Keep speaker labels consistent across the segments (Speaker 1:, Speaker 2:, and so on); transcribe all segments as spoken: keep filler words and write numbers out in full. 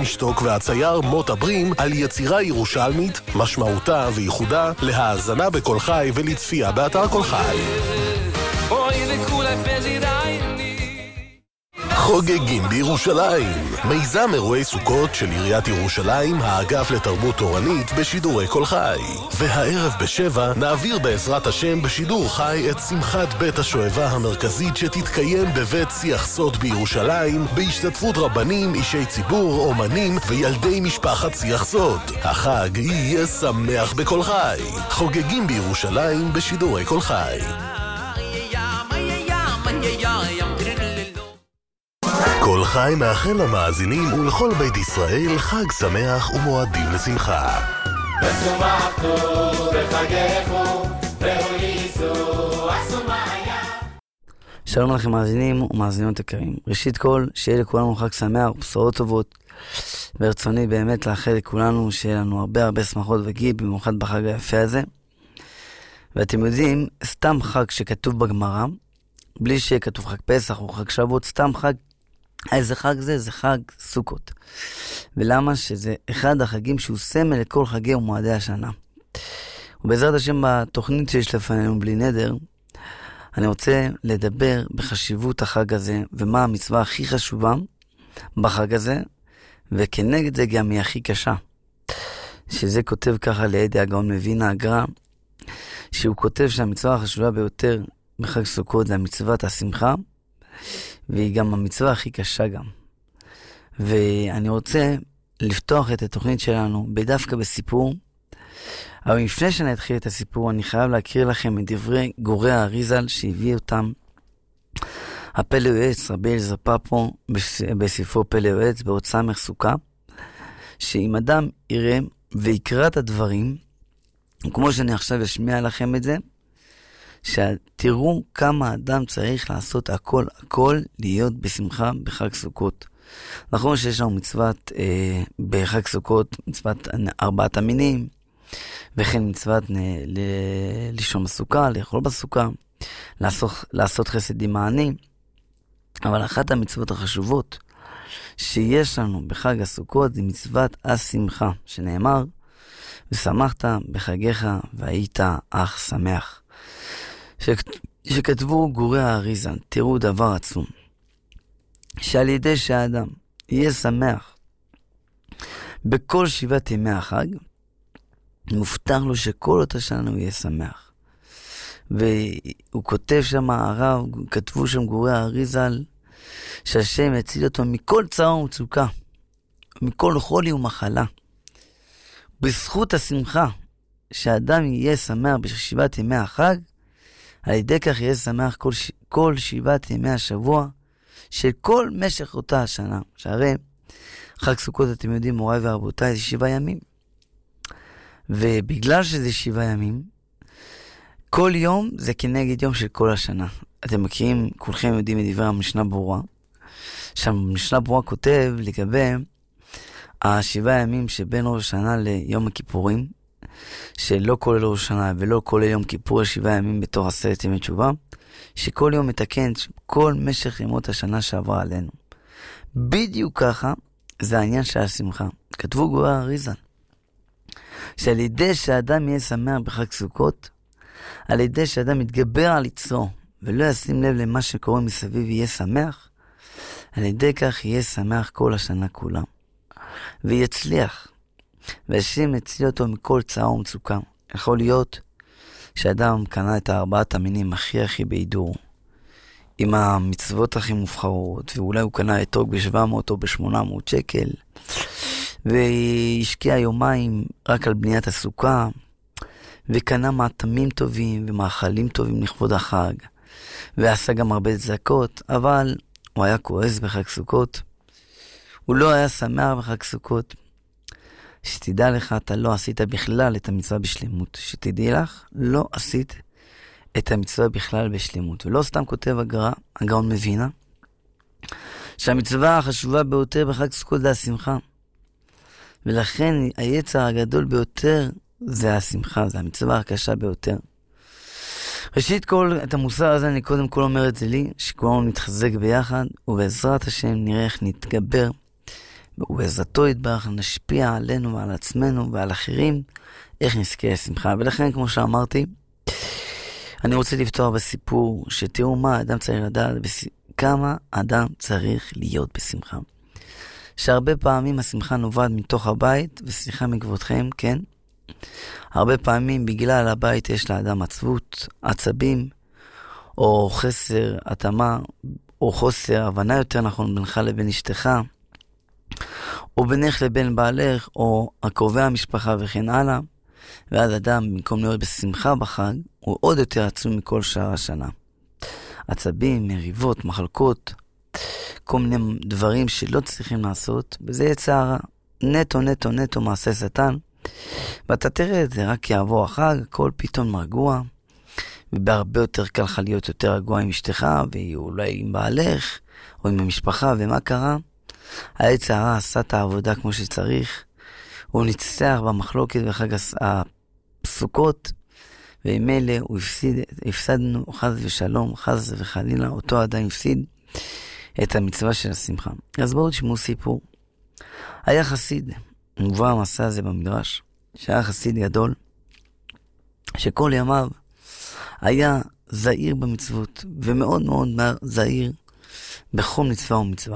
Speaker 1: איינשטוק והצייר מוטה ברים על יצירה ירושלמית, משמעותה וייחודה, להאזנה בכל חי ולצפייה באתר כל חי. חוגגים בירושלים, מיזם אירועי סוכות של עיריית ירושלים, האגף לתרבות תורנית בשידורי כל חי. והערב בשבע נעביר בעזרת השם בשידור חי את שמחת בית השואבה המרכזית שתתקיים בבית שיח סוד בירושלים, בהשתתפות רבנים, אישי ציבור, אומנים וילדי משפחת שיח סוד. החג יהיה שמח בכל חי. חוגגים בירושלים בשידורי כל חי. כל חי מאחל למאזינים ולכל בית ישראל חג שמח ומועדים לשמחה. ושמחתו וחגגו והוליסו אסומיה.
Speaker 2: שלום לכם מאזינים ומאזינות יקרים. ראשית כל, שיהיה לכולנו חג שמח ובשורות טובות. ברצוני באמת לאחל לכולנו שיהיה לנו הרבה הרבה שמחות וגיל, במיוחד בחג היפה הזה. ואתם יודעים, סתם חג שכתוב בגמרא, בלי שיהיה כתוב חג פסח או חג שבועות, סתם חג, איזה חג זה? זה חג סוכות. ולמה? שזה אחד החגים שהוא סמל לכל חגי ומועדי השנה. ובעזרת השם בתוכנית שיש לפנינו בלי נדר, אני רוצה לדבר בחשיבות החג הזה, ומה המצווה הכי חשובה בחג הזה, וכנגד זה גם היא הכי קשה. שזה כותב ככה לידי הגאון מווילנה הגר"א, שהוא כותב שהמצווה החשובה ביותר בחג סוכות זה מצוות השמחה, והיא גם המצווה הכי קשה גם. ואני רוצה לפתוח את התוכנית שלנו בדווקא בסיפור, אבל לפני שאני אתחיל את הסיפור, אני חייב להקריא לכם את דברי גורי האריזל שהביא אותם הפלא יועץ, רבי אליעזר פפו, בספרו פלא יועץ, באות סמך סוכה, שאם אדם יראה ויקרא את הדברים, כמו שאני עכשיו אשמיע לכם את זה, שתראו כמה אדם צריך לעשות הכל, הכל להיות בשמחה בחג סוכות. נכון שיש לנו מצוות אה, בחג סוכות, מצוות ארבעת המינים, וכן מצוות ל- ל- לישון בסוכה, לאכול בסוכה, לעשות, לעשות חסד עם העני. אבל אחת המצוות החשובות שיש לנו בחג הסוכות זה מצוות השמחה, שנאמר, ושמחת בחגיך והיית אך שמח. שכתבו גורי האריזל, תראו דבר עצום, שעל ידי שהאדם יהיה שמח בכל שבעת ימי החג, מובטח לו שכל אותה שנה הוא יהיה שמח. והוא כותב שם, הרב, כתבו שם גורי האריזל, שהשם יציל אותו מכל צער ומצוקה, מכל חולי ומחלה. בזכות השמחה, שהאדם יהיה שמח בשבעת ימי החג, על ידי כך יהיה שמח כל, ש... כל שבעת ימי השבוע של כל משך אותה השנה. שהרי חג סוכות, אתם יודעים, מוריי ורבותיי, זה שבעה ימים. ובגלל שזה שבעה ימים, כל יום זה כנגד יום של כל השנה. אתם מכירים, כולכם יודעים את דברי המשנה ברורה. שם המשנה ברורה כותב לגבי השבעה ימים שבין ראש השנה ליום הכיפורים, שלא כולל ראש השנה ולא כולל יום כיפור, שבעה ימים בתור עשרת ימי תשובה, שכל יום מתקן כל משך ימות השנה שעברה עלינו. בדיוק ככה זה העניין של השמחה. כתבו גורי האריזל, שעל ידי שהאדם יהיה שמח בחג סוכות, על ידי שהאדם יתגבר על יצרו ולא ישים לב למה שקורה מסביב יהיה שמח, על ידי כך יהיה שמח כל השנה כולה ויצליח, והשם יציל אותו מכל צער ומצוקה. יכול להיות שאדם קנה את ארבעת המינים הכי הכי בהידור, עם המצוות הכי מובחרות, ואולי הוא קנה אתרוג ב-שבע מאות או ב-שמונה מאות שקל, והשקיע יומיים רק על בניית הסוכה, וקנה מעטמים טובים ומאכלים טובים לכבוד החג, ועשה גם הרבה צדקות, אבל הוא היה כועס בחג סוכות, הוא לא היה שמח בחג סוכות. שתדע לך, אתה לא עשית בכלל את המצווה בשלמות. שתדעי לך, לא עשית את המצווה בכלל בשלמות. ולא סתם כותב הגר"א, הגאון מווילנה, שהמצווה החשובה ביותר בחג סוכות זה השמחה. ולכן היצר הגדול ביותר זה השמחה, זה המצווה הקשה ביותר. ראשית כל, את המוסר הזה אני קודם כל אומר את זה לי, שכולנו נתחזק ביחד, ובעזרת השם נראה איך נתגבר ובעזרתו יתברך נשפיע עלינו ועל עצמנו ועל אחרים, איך נזכה לשמחה. ולכן, כמו שאמרתי, אני רוצה לפתוח בסיפור, שתראו מה אדם צריך לדעת, כמה אדם צריך להיות בשמחה. שהרבה פעמים השמחה נובעת מתוך הבית, וסליחה מכבודכם, כן? הרבה פעמים בגלל הבית יש לאדם עצבות, עצבים, או חסר התאמה, או חוסר הבנה יותר נכון בינך לבין אשתך, או בינך לבין בעלך, או הקרובי המשפחה וכן הלאה. ואז אדם, במקום להיות בשמחה בחג, הוא עוד יותר עצוב מכל שאר השנה. עצבים, מריבות, מחלקות, כל מיני דברים שלא צריכים לעשות, וזה יצא נטו נטו נטו מעשה שטן. ואתה תראה את זה, רק יעבור החג, הכל פתאום מרגוע, ובהרבה יותר קל לך להיות יותר רגוע עם אשתך, ואולי עם בעלך, או עם המשפחה. ומה קרה? העץ הרע עשה את העבודה כמו שצריך, הוא ניצח במחלוקת בחג הסוכות, ועם אלה הוא הפסיד, הפסדנו חס ושלום, חס וחלילה, אותו אדם הפסיד את המצווה של השמחה. אז בואו תשמעו סיפור. היה חסיד, מובא המסע הזה במדרש, שהיה חסיד גדול, שכל ימיו היה זהיר במצוות, ומאוד מאוד זהיר בכל מצווה ומצווה.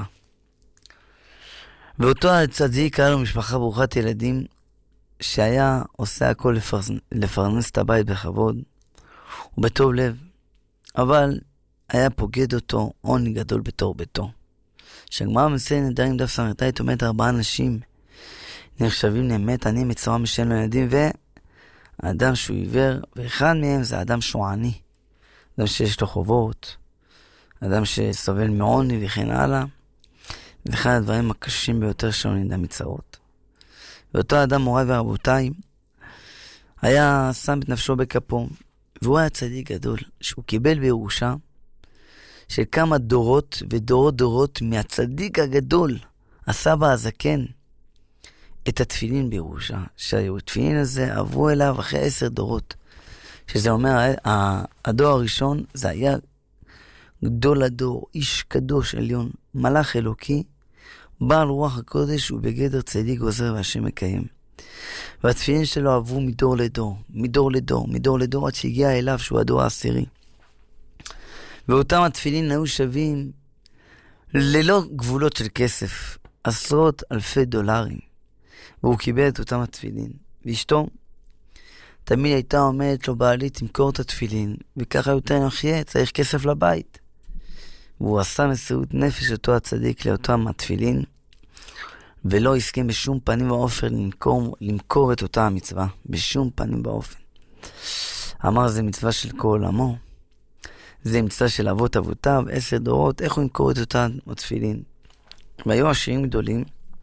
Speaker 2: ואותו הצדיק היה לו משפחה ברוכת ילדים, שהיה עושה הכל לפרנס, לפרנס את הבית בכבוד ובטוב לב, אבל היה פוגד אותו עוני גדול בתור ביתו. שהגמרא במסכת נדרים דף ס"ט אומרת ארבעה אנשים נחשבים למת עני מצורע משאין לו ילדים, והאדם שהוא עיוור, ואחד מהם זה האדם שהוא עני, אדם שיש לו חובות, אדם שסובל מעוני וכן הלאה. ואחד הדברים הקשים ביותר שלו נדע מצרות. ואותו אדם, מוריי ורבותיי, היה שם את נפשו בכפו, והוא היה צדיק גדול, שהוא קיבל בירושה של כמה דורות ודורות דורות מהצדיק הגדול, הסבא הזקן, את התפילין בירושה. שהתפילין הזה עברו אליו אחרי עשר דורות, שזה אומר, הדור הראשון זה היה גדול הדור, איש קדוש עליון, מלאך אלוקי, בעל רוח הקודש ובגדר צדיק עוזר והשם מקיים. והתפילין שלו עברו מדור לדור, מדור לדור, מדור לדור, עד שהגיע אליו שהוא הדור העשירי. ואותם התפילין היו שווים ללא גבולות של כסף, עשרות אלפי דולרים. והוא קיבל את אותם התפילין. ואשתו תמיד הייתה אומרת לו, בעלי תמכור את התפילין, וככה יותר נחיה, צריך כסף לבית. והוא עשה מסירות נפש אותו הצדיק לאותם התפילין, ולא הסכים בשום פנים ואופן למכור, למכור את אותה המצווה, בשום פנים ואופן. אמר, זה מצווה של כל עולמו, זה מצווה של אבות אבותיו, עשר דורות, איך הוא ימכור את אותה התפילין? והיו עשירים גדולים,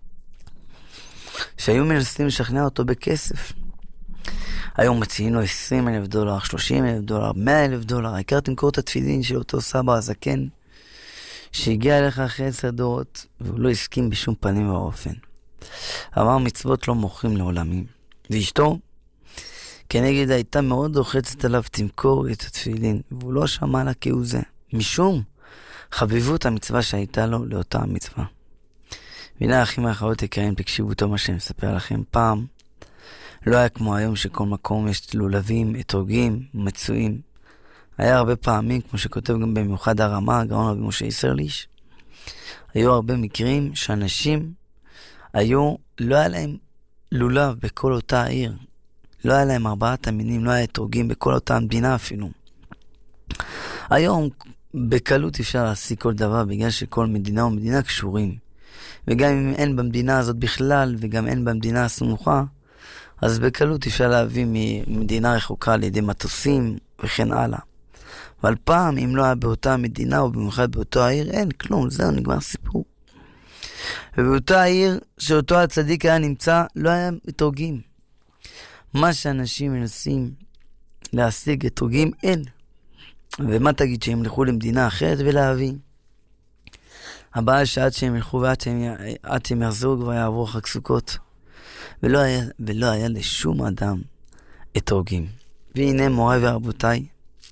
Speaker 2: שהיו מנסים לשכנע אותו בכסף. היום מציעים לו עשרים אלף דולר, שלושים אלף דולר, מאה אלף דולר, העיקר תמכור את התפילין של אותו סבא הזקן, שהגיע אליך אחרי עשר דורות, והוא לא הסכים בשום פנים ואופן. אמר, מצוות לא מוכרים לעולמים. ואשתו, כנגד הייתה מאוד לוחצת עליו, תמכור את התפילין, והוא לא שמע לה כהוא זה, משום חביבות המצווה שהייתה לו לאותה המצווה. והנה האחים האחרות יקרים, תקשיבו טוב מה שאני מספר לכם. פעם לא היה כמו היום שכל מקום יש לולבים, אתרוגים, מצויים. היה הרבה פעמים, כמו שכותב גם במיוחד הרמה, הגאון רבי משה איסרליש, היו הרבה מקרים שאנשים היו, לא היה להם לולב בכל אותה העיר, לא היה להם ארבעת המינים, לא היה אתרוגים בכל אותה המדינה אפילו. היום בקלות אפשר להשיג כל דבר, בגלל שכל מדינה ומדינה קשורים, וגם אם אין במדינה הזאת בכלל, וגם אין במדינה הסמוכה, אז בקלות אפשר להביא ממדינה רחוקה על ידי מטוסים וכן הלאה. אבל פעם, אם לא היה באותה מדינה או במיוחד באותו העיר, אין כלום, זהו, נגמר סיפור. ובאותה העיר שאותו הצדיק היה נמצא, לא היה אתרוגים. מה שאנשים מנסים להשיג אתרוגים, אין. ומה תגיד שהם ילכו למדינה אחרת ולהביא? הבעיה שעד שהם ילכו ועד שהם, עד שהם יחזרו כבר יעבור חג סוכות. ולא היה, ולא היה לשום אדם אתרוגים. והנה מוריי ורבותיי,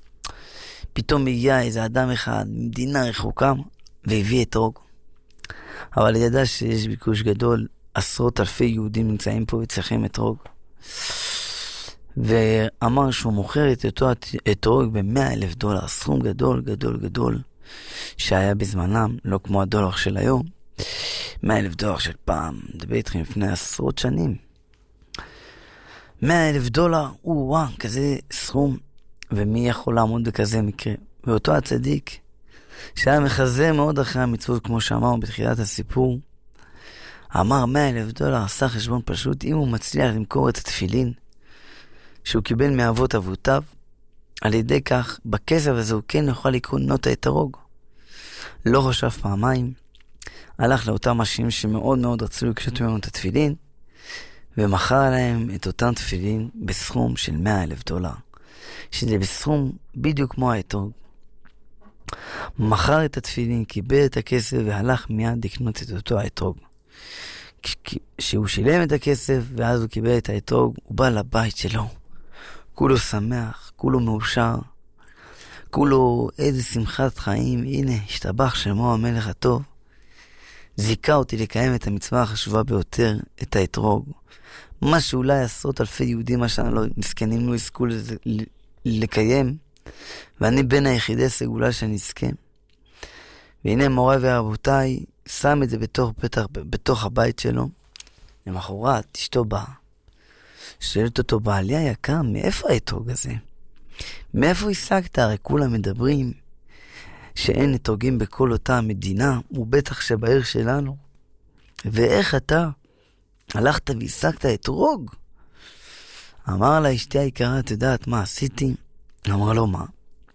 Speaker 2: פתאום הגיע איזה אדם אחד ממדינה רחוקה והביא אתרוג. אבל ידע שיש ביקוש גדול, עשרות אלפי יהודים נמצאים פה וצריכים אתרוג. ואמר שהוא מוכר את אותו אתרוג ב-מאה אלף דולר, סכום גדול גדול גדול, שהיה בזמנם, לא כמו הדולר של היום. מאה אלף דולר של פעם, מדבר איתכם לפני עשרות שנים. מאה אלף דולר, וואו, כזה סכום, ומי יכול לעמוד בכזה מקרה? ואותו הצדיק, שהיה מחזה מאוד אחרי המצוות, כמו שאמרנו בתחילת הסיפור, אמר מאה אלף דולר, עשה חשבון פשוט, אם הוא מצליח למכור את התפילין, שהוא קיבל מאבות אבותיו, על ידי כך, בכסף הזה הוא כן יוכל לקנות את האתרוג. לא חשב פעמיים, הלך לאותם אנשים שמאוד מאוד רצו לקנות ממנו את התפילין, ומכר להם את אותם תפילין בסכום של מאה אלף דולר, שזה בסכום בדיוק כמו האתרוג. מכר את התפילין, קיבל את הכסף והלך מיד לקנות את אותו האתרוג. כשהוא שילם את הכסף ואז הוא קיבל את האתרוג, הוא בא לבית שלו. כולו שמח, כולו מאושר, כולו איזה שמחת חיים, הנה, השתבח שמו המלך הטוב. זיקה אותי לקיים את המצווה החשובה ביותר, את האתרוג. מה שאולי עשרות אלפי יהודים, מה שאני לא מסכנים לא יזכו לזה, לקיים, ואני בין היחידי סגולה שנזכה. והנה מוריי ורבותיי, שם את זה בתוך, בתוך, בתוך הבית שלו. למחרת, אשתו באה. שואלת אותו, בעלי היקר, מאיפה האתרוג הזה? מאיפה השגת? הרי כולם מדברים שאין אתרוגים בכל אותה המדינה, ובטח שבעיר שלנו. ואיך אתה הלכת והשגת אתרוג? אמר לה, אשתי היקרה, את יודעת מה עשיתי? אמר לו, מה?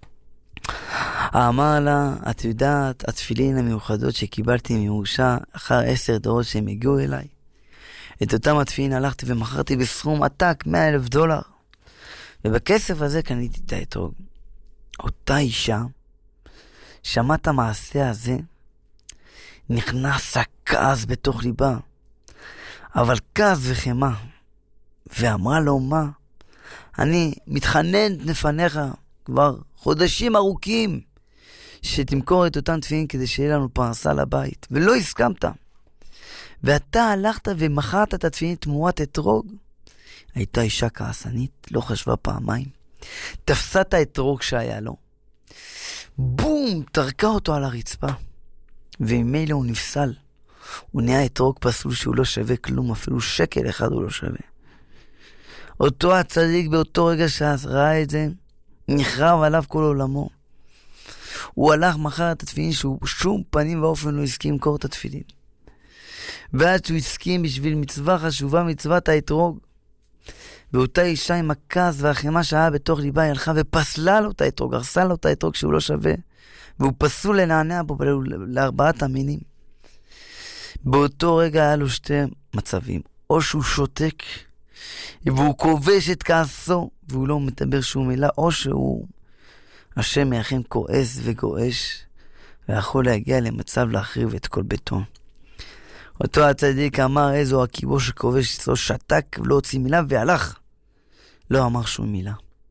Speaker 2: אמר לה, את יודעת, התפילין המיוחדות שקיבלתי מירושה אחר עשר דורות שהם הגיעו אליי, את אותם התפילין הלכתי ומכרתי בסכום עתק, מאה אלף דולר. ובכסף הזה קניתי את האתרוג. אותה אישה, שמעת המעשה הזה, נכנס הכעס בתוך ליבה, אבל כעס וחמה, ואמרה לו, מה? אני מתחננת לפניך כבר חודשים ארוכים, שתמכור את אותם תפילין כדי שיהיה לנו פרנסה לבית, ולא הסכמת. ואתה הלכת ומכרת את התפילין תמורת אתרוג. הייתה אישה כעסנית, לא חשבה פעמיים. תפסה את האתרוג שהיה לו. בום, תרקה אותו על הרצפה. וממילא הוא נפסל. הוא נהיה אתרוג פסול שהוא לא שווה כלום, אפילו שקל אחד הוא לא שווה. אותו הצדיק באותו רגע שראה את זה, נחרב עליו כל עולמו. הוא הלך מחר את התפילין שהוא שום פנים ואופן לא הסכים למכור את התפילין. ועד שהוא הסכים בשביל מצווה חשובה, מצוות האתרוג. ואותה אישה עם הכעס והחמה שהיה בתוך ליבה, היא הלכה ופסלה לו את האתרוג, הרסה לו את האתרוג שהוא לא שווה, והוא פסול לנענע בו לארבעת המינים. באותו רגע היה לו שתי מצבים, או שהוא שותק, והוא כובש את כעסו, והוא לא מדבר שום מילה, או שהוא, השם יחם, כועס וגועש, ויכול להגיע למצב להחריב את כל ביתו. אותו הצדיק אמר, איזו הקיבו שכובש אצלו, שתק ולא הוציא מילה והלך. לא אמר שום מילה.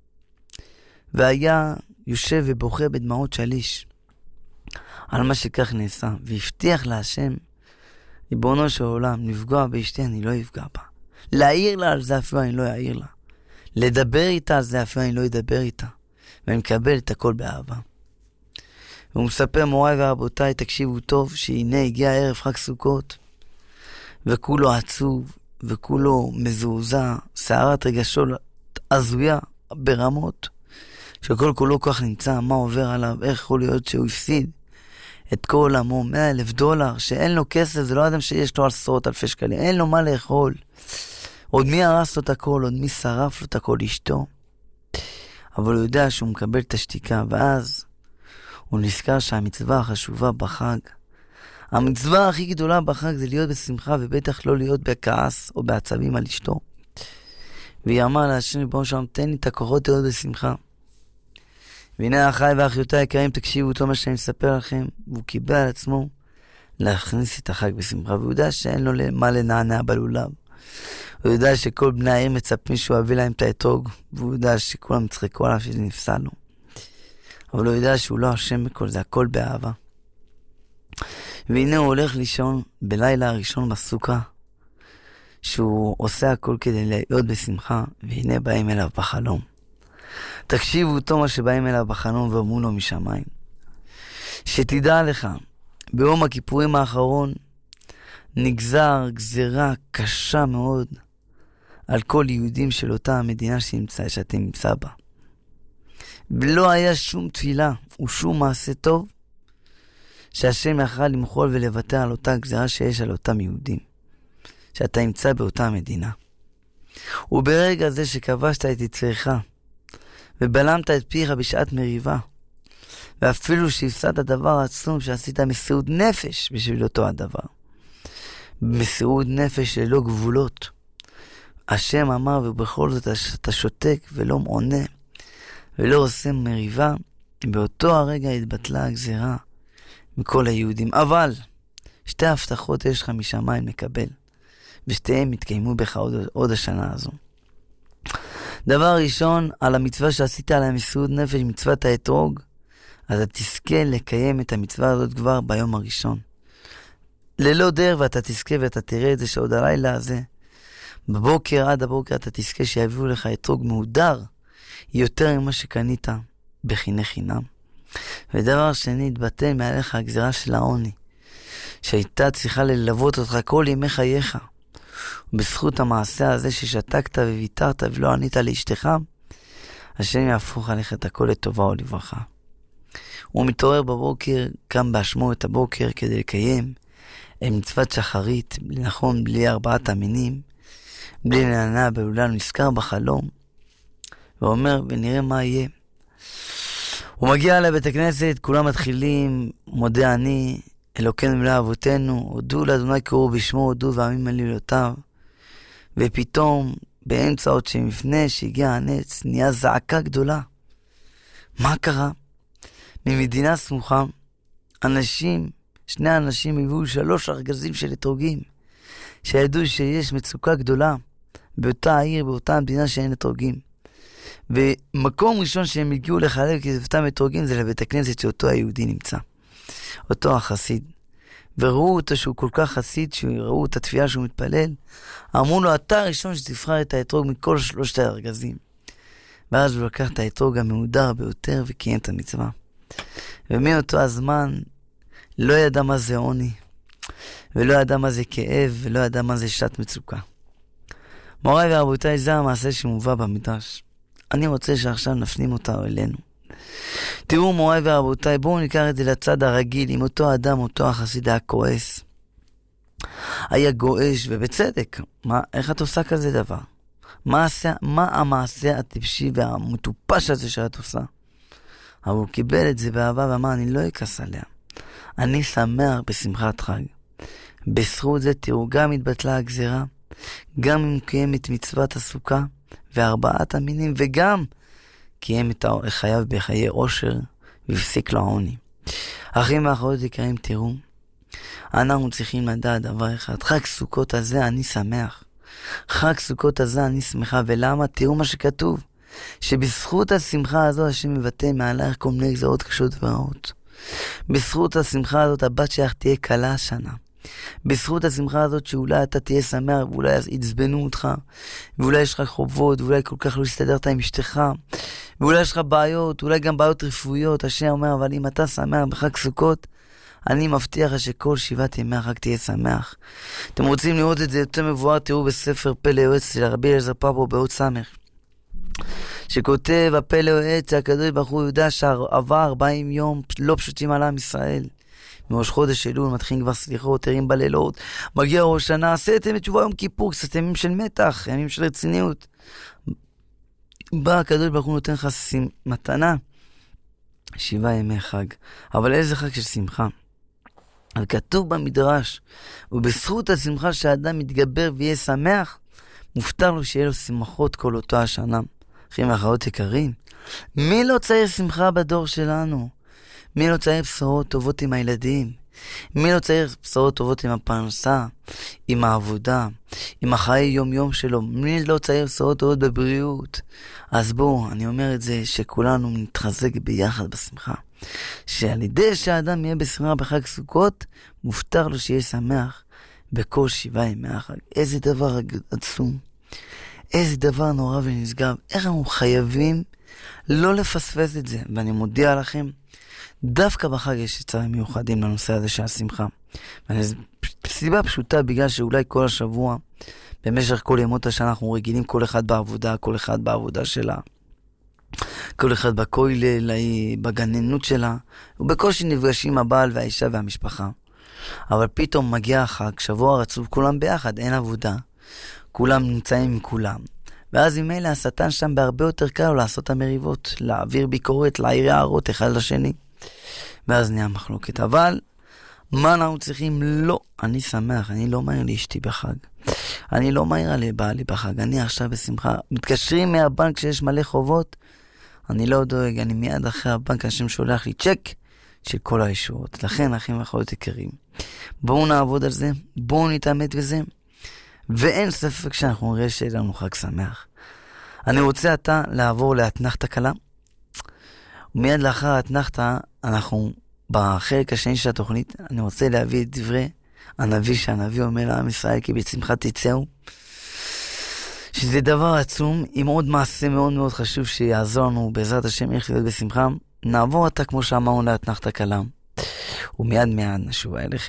Speaker 2: והיה יושב ובוכה בדמעות שליש על מה שכך נעשה, והבטיח להשם, ריבונו של עולם, לפגוע באשתי אני לא אפגע בה. להעיר לה על זה אפילו אני לא אעיר לה. לדבר איתה על זה אפילו אני לא אדבר איתה. ואני מקבל את הכל באהבה. והוא מספר, מוריי ורבותיי, תקשיבו טוב, שהנה הגיע ערב חג סוכות, וכולו עצוב, וכולו מזועזע, שערת רגשות עזויה ברמות, שכל כולו כך נמצא, מה עובר עליו, איך יכול להיות שהוא הפסיד את כל עמו, מאה אלף דולר, שאין לו כסף, זה לא אדם שיש לו עשרות אלפי שקלים, אין לו מה לאכול. עוד מי הרס לו את הכל, עוד מי שרף לו את הכל, אשתו. אבל הוא יודע שהוא מקבל את השתיקה, ואז הוא נזכר שהמצווה החשובה בחג, המצווה הכי גדולה בחג זה להיות בשמחה, ובטח לא להיות בכעס או בעצבים על אשתו. והיא אמרה להשם, ריבונו של עולם, תן לי את הכוחות להיות בשמחה. והנה אחיי ואחיותיי היקרים, תקשיבו אותו מה שאני מספר לכם, והוא קיבל על עצמו להכניס את החג בשמחה, והוא יודע שאין לו מה לנענע בלולב. הוא יודע שכל בני העיר מצפים שהוא הביא להם את האתרוג, והוא יודע שכולם יצחקו עליו שזה נפסל לו. אבל הוא יודע שהוא לא אשם בכל זה, הכל באהבה. והנה הוא הולך לישון בלילה הראשון בסוכה, שהוא עושה הכל כדי להיות בשמחה, והנה באים אליו בחלום. תקשיבו אותו מה שבאים אליו בחלום ואומרו לו משמיים. שתדע לך, ביום הכיפורים האחרון נגזר גזרה קשה מאוד על כל יהודים של אותה המדינה שנמצא, שאתם נמצא בה. ולא היה שום תפילה ושום מעשה טוב שהשם יכל למחול ולוותר על אותה גזרה שיש על אותם יהודים שאתה נמצא באותה מדינה. וברגע זה שכבשת את יצרך ובלמת את פיך בשעת מריבה, ואפילו שהפסדת הדבר העצום שעשית מסירות נפש בשביל אותו הדבר, מסירות נפש ללא גבולות, השם אמר ובכל זאת אתה שותק ולא עונה ולא עושה מריבה, באותו הרגע התבטלה הגזירה מכל היהודים. אבל שתי הבטחות יש לך משמיים לקבל, ושתיהם יתקיימו בך עוד, עוד השנה הזו. דבר ראשון, על המצווה שעשית על המסירות נפש, מצוות האתרוג, אז אתה תזכה לקיים את המצווה הזאת כבר ביום הראשון. ללא דרך, ואתה תזכה ואתה תראה את זה שעוד הלילה הזה, בבוקר עד הבוקר אתה תזכה שיביאו לך אתרוג מהודר, יותר ממה שקנית בחיני חינם. ודבר שני, התבטל מעליך הגזירה של העוני, שהייתה צריכה ללוות אותך כל ימי חייך. ובזכות המעשה הזה ששתקת וויתרת ולא ענית לאשתך, השם יהפוך עליך את הכל לטובה או לברכה. הוא מתעורר בבוקר, קם באשמו את הבוקר כדי לקיים את מצוות שחרית, נכון, בלי ארבעת המינים, בלי נענה בעולם, נזכר בחלום, ואומר, ונראה מה יהיה. הוא מגיע לבית הכנסת, כולם מתחילים, מודה אני, אלוקינו מלא אבותינו, הודו לאדוני קראו בשמו, הודו ועמים על לילותיו. ופתאום, באמצע עוד שמפנה שהגיע הנץ, נהיה זעקה גדולה. מה קרה? ממדינה סמוכה, אנשים, שני אנשים הביאו שלוש ארגזים של אתרוגים, שידעו שיש מצוקה גדולה באותה העיר, באותה המדינה שאין אתרוגים. ומקום ראשון שהם הגיעו לחלק את אותם אתרוגים זה לבית הכנסת שאותו היהודי נמצא, אותו החסיד. וראו אותו שהוא כל כך חסיד, שראו את התפילה שהוא מתפלל, אמרו לו, אתה הראשון שתבחר את האתרוג מכל שלושת הארגזים. ואז הוא לקח את האתרוג המהודר ביותר וקיים את המצווה. ומאותו הזמן לא ידע מה זה עוני, ולא ידע מה זה כאב, ולא ידע מה זה שעת מצוקה. מוריי ורבותיי, זה המעשה שמובא במדרש. אני רוצה שעכשיו נפנים אותה אלינו. תראו מוריי ורבותיי, בואו ניקח את זה לצד הרגיל, עם אותו אדם, אותו החסיד היה כועס. היה גואש, ובצדק. מה, איך את עושה כזה דבר? מה, מה המעשה הטיפשי והמטופש הזה שאת עושה? אבל הוא קיבל את זה באהבה ואמר, אני לא אכעס עליה. אני שמח בשמחת חג. בזכות זה תראו, גם התבטלה הגזירה, גם אם קיים את מצוות הסוכה וארבעת המינים, וגם קיים את חייו בחיי עושר והפסיק לו העוני. אחים ואחרות יקרים, תראו, אנחנו צריכים לדעת דבר אחד, חג סוכות הזה אני שמח. חג סוכות הזה אני שמחה, ולמה? תראו מה שכתוב, שבזכות השמחה הזו השם מבטא מעלייך כל מיני גזרות קשות ורעות. בזכות השמחה הזאת הבת שלך תהיה קלה השנה. בזכות השמחה הזאת שאולי אתה תהיה שמח, ואולי יצבנו אותך, ואולי יש לך חובות, ואולי כל כך לא הסתדרת עם אשתך, ואולי יש לך בעיות, אולי גם בעיות רפואיות. השם אומר, אבל אם אתה שמח בחג סוכות, אני מבטיח לך שכל שבעת ימי החג תהיה שמח. אתם רוצים לראות את זה יותר מבואר, תראו בספר פלא יועץ של רבי אליעזר פאפו באות סמך, שכותב הפלא יועץ, הקדוש ברוך הוא יודע שעבר ארבעים יום לא פשוטים על עם ישראל. מראש חודש אלול מתחילים כבר סליחות, ערים בלילות, מגיע ראש שנה, עשיתם את תשובה יום כיפור, קצת ימים של מתח, ימים של רציניות. בא הקדוש ברוך הוא נותן לך מתנה, שבעה ימי חג. אבל איזה חג של שמחה? אבל כתוב במדרש, ובזכות השמחה שהאדם מתגבר ויהיה שמח, מופתר לו שיהיה לו שמחות כל אותו השנה. אחים ואחרות יקרים, מי לא צריך שמחה בדור שלנו? מי לא צריך בשורות טובות עם הילדים? מי לא צריך בשורות טובות עם הפרנסה, עם העבודה, עם החיי יום יום שלו? מי לא צריך בשורות טובות בבריאות? אז בואו, אני אומר את זה, שכולנו נתחזק ביחד בשמחה. שעל ידי שהאדם יהיה בשמחה בחג סוכות, מובטח לו שיהיה שמח בכל שבעה ימי החג. איזה דבר עצום, איזה דבר נורא ונשגב. איך אנחנו חייבים לא לפספס את זה. ואני מודיע לכם, דווקא בחג יש יצרים מיוחדים לנושא הזה של השמחה. סיבה פשוטה, בגלל שאולי כל השבוע, במשך כל ימות השנה, אנחנו רגילים כל אחד בעבודה, כל אחד בעבודה שלה, כל אחד בכולל, בגננות שלה, ובקושי נפגשים הבעל והאישה והמשפחה. אבל פתאום מגיע החג, שבוע רצוף, כולם ביחד, אין עבודה, כולם נמצאים עם כולם. ואז עם אלה השטן שם בהרבה יותר קל לו לעשות המריבות, להעביר ביקורת, להעיר הערות אחד לשני. ואז נהיה מחלוקת. אבל מה אנחנו צריכים? לא, אני שמח, אני לא מהיר לאשתי בחג. אני לא מהיר עלי בעלי בחג, אני עכשיו בשמחה. מתקשרים מהבנק שיש מלא חובות, אני לא דואג, אני מיד אחרי הבנק, השם שולח לי צ'ק של כל הישועות. לכן, אחים ואחיות יקרים, בואו נעבוד על זה, בואו נתאמת בזה, ואין ספק שאנחנו נראה שיהיה לנו חג שמח. אני רוצה אתה לעבור להתנחת הקלה, ומיד לאחר התנחתה, אנחנו בחלק השני של התוכנית, אני רוצה להביא את דברי הנביא, שהנביא אומר לעם ישראל, כי בשמחה תצאו, שזה דבר עצום, עם עוד מעשה מאוד מאוד חשוב שיעזור לנו בעזרת השם איך להיות בשמחה. נעבור אתה כמו שאמרנו להתנחת הקלה, ומיד מיד נשוב אליכם.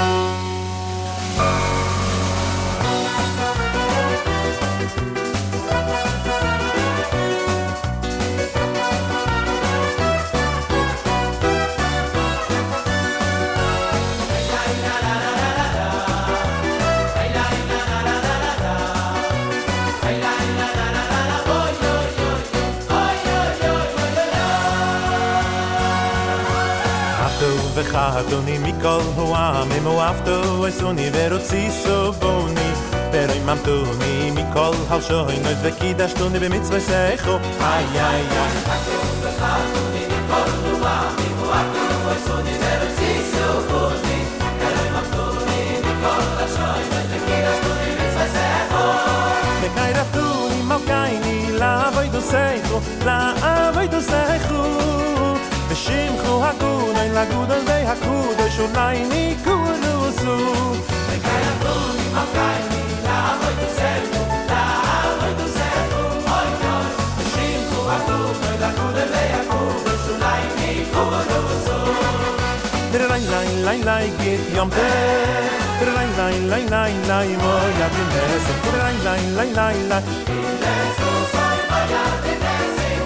Speaker 3: וחתוני מכל העמים ואהבתו אסוני ורציסו בוני וריממתוני מכל הלשונות וקידשתוני במצוותיכו איי איי איי חתום וחתוני מכל העמים ואהבתו אסוני ורציסו בוני וריממתוני מכל הלשונות וקידשתוני במצוותיכו וקיירתוני מלכייני לעבודתיכו לעבודתיכו ושמחו הגודל לגודל והקודש אולי ניקורוסו וקיירתוני מלכייני לעבודתיכו לעבודתיכו אוי אוי ושמחו הגודל לגודל והקודש אולי ניקורוסו דרליי ליי ליי ליי גיט יום טוב דרליי ליי ליי ליי ליי מוי יבין נסים דרליי ליי ליי ליי ליי נסו סוי מוי יבין נסים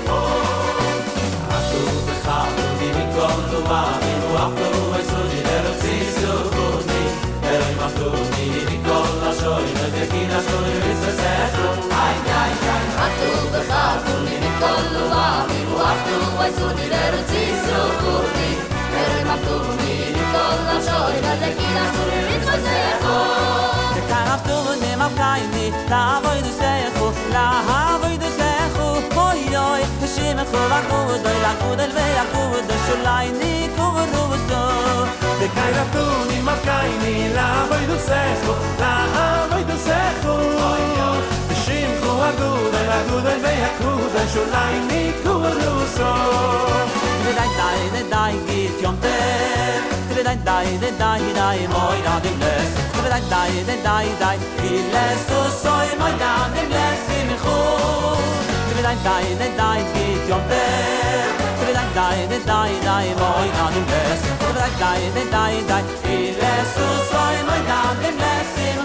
Speaker 3: חתוני מכל העמים ואהבתו אסוני ורציסו בוני וריממתוני מכל הלשונות וקידשתוני במצוותיכו איי איי איי חתוני מכל העמים ואהבתו אסוני ורציסו בוני וריממתוני מכל הלשונות וקידשתוני במצוותיכו וקיירתוני מלכייני לעבודתיכו לעבודתיכו אוי אוי ושמחו הגודל הגודל והקודש אולי ניקורוסו וקיירתוני מלכייני לעבודתיכו לעבודתיכו אוי אוי ושמחו הגודל הגודל והקודש אולי ניקורוסו די די די גיט יום טוב די די די די מוי יבין נסים די די די די ילסו סוי מוי יבין נסים די די די גיט יום טוב די די די די מוי יבין נסים די די די די ילסו סוי מוי יבין נסים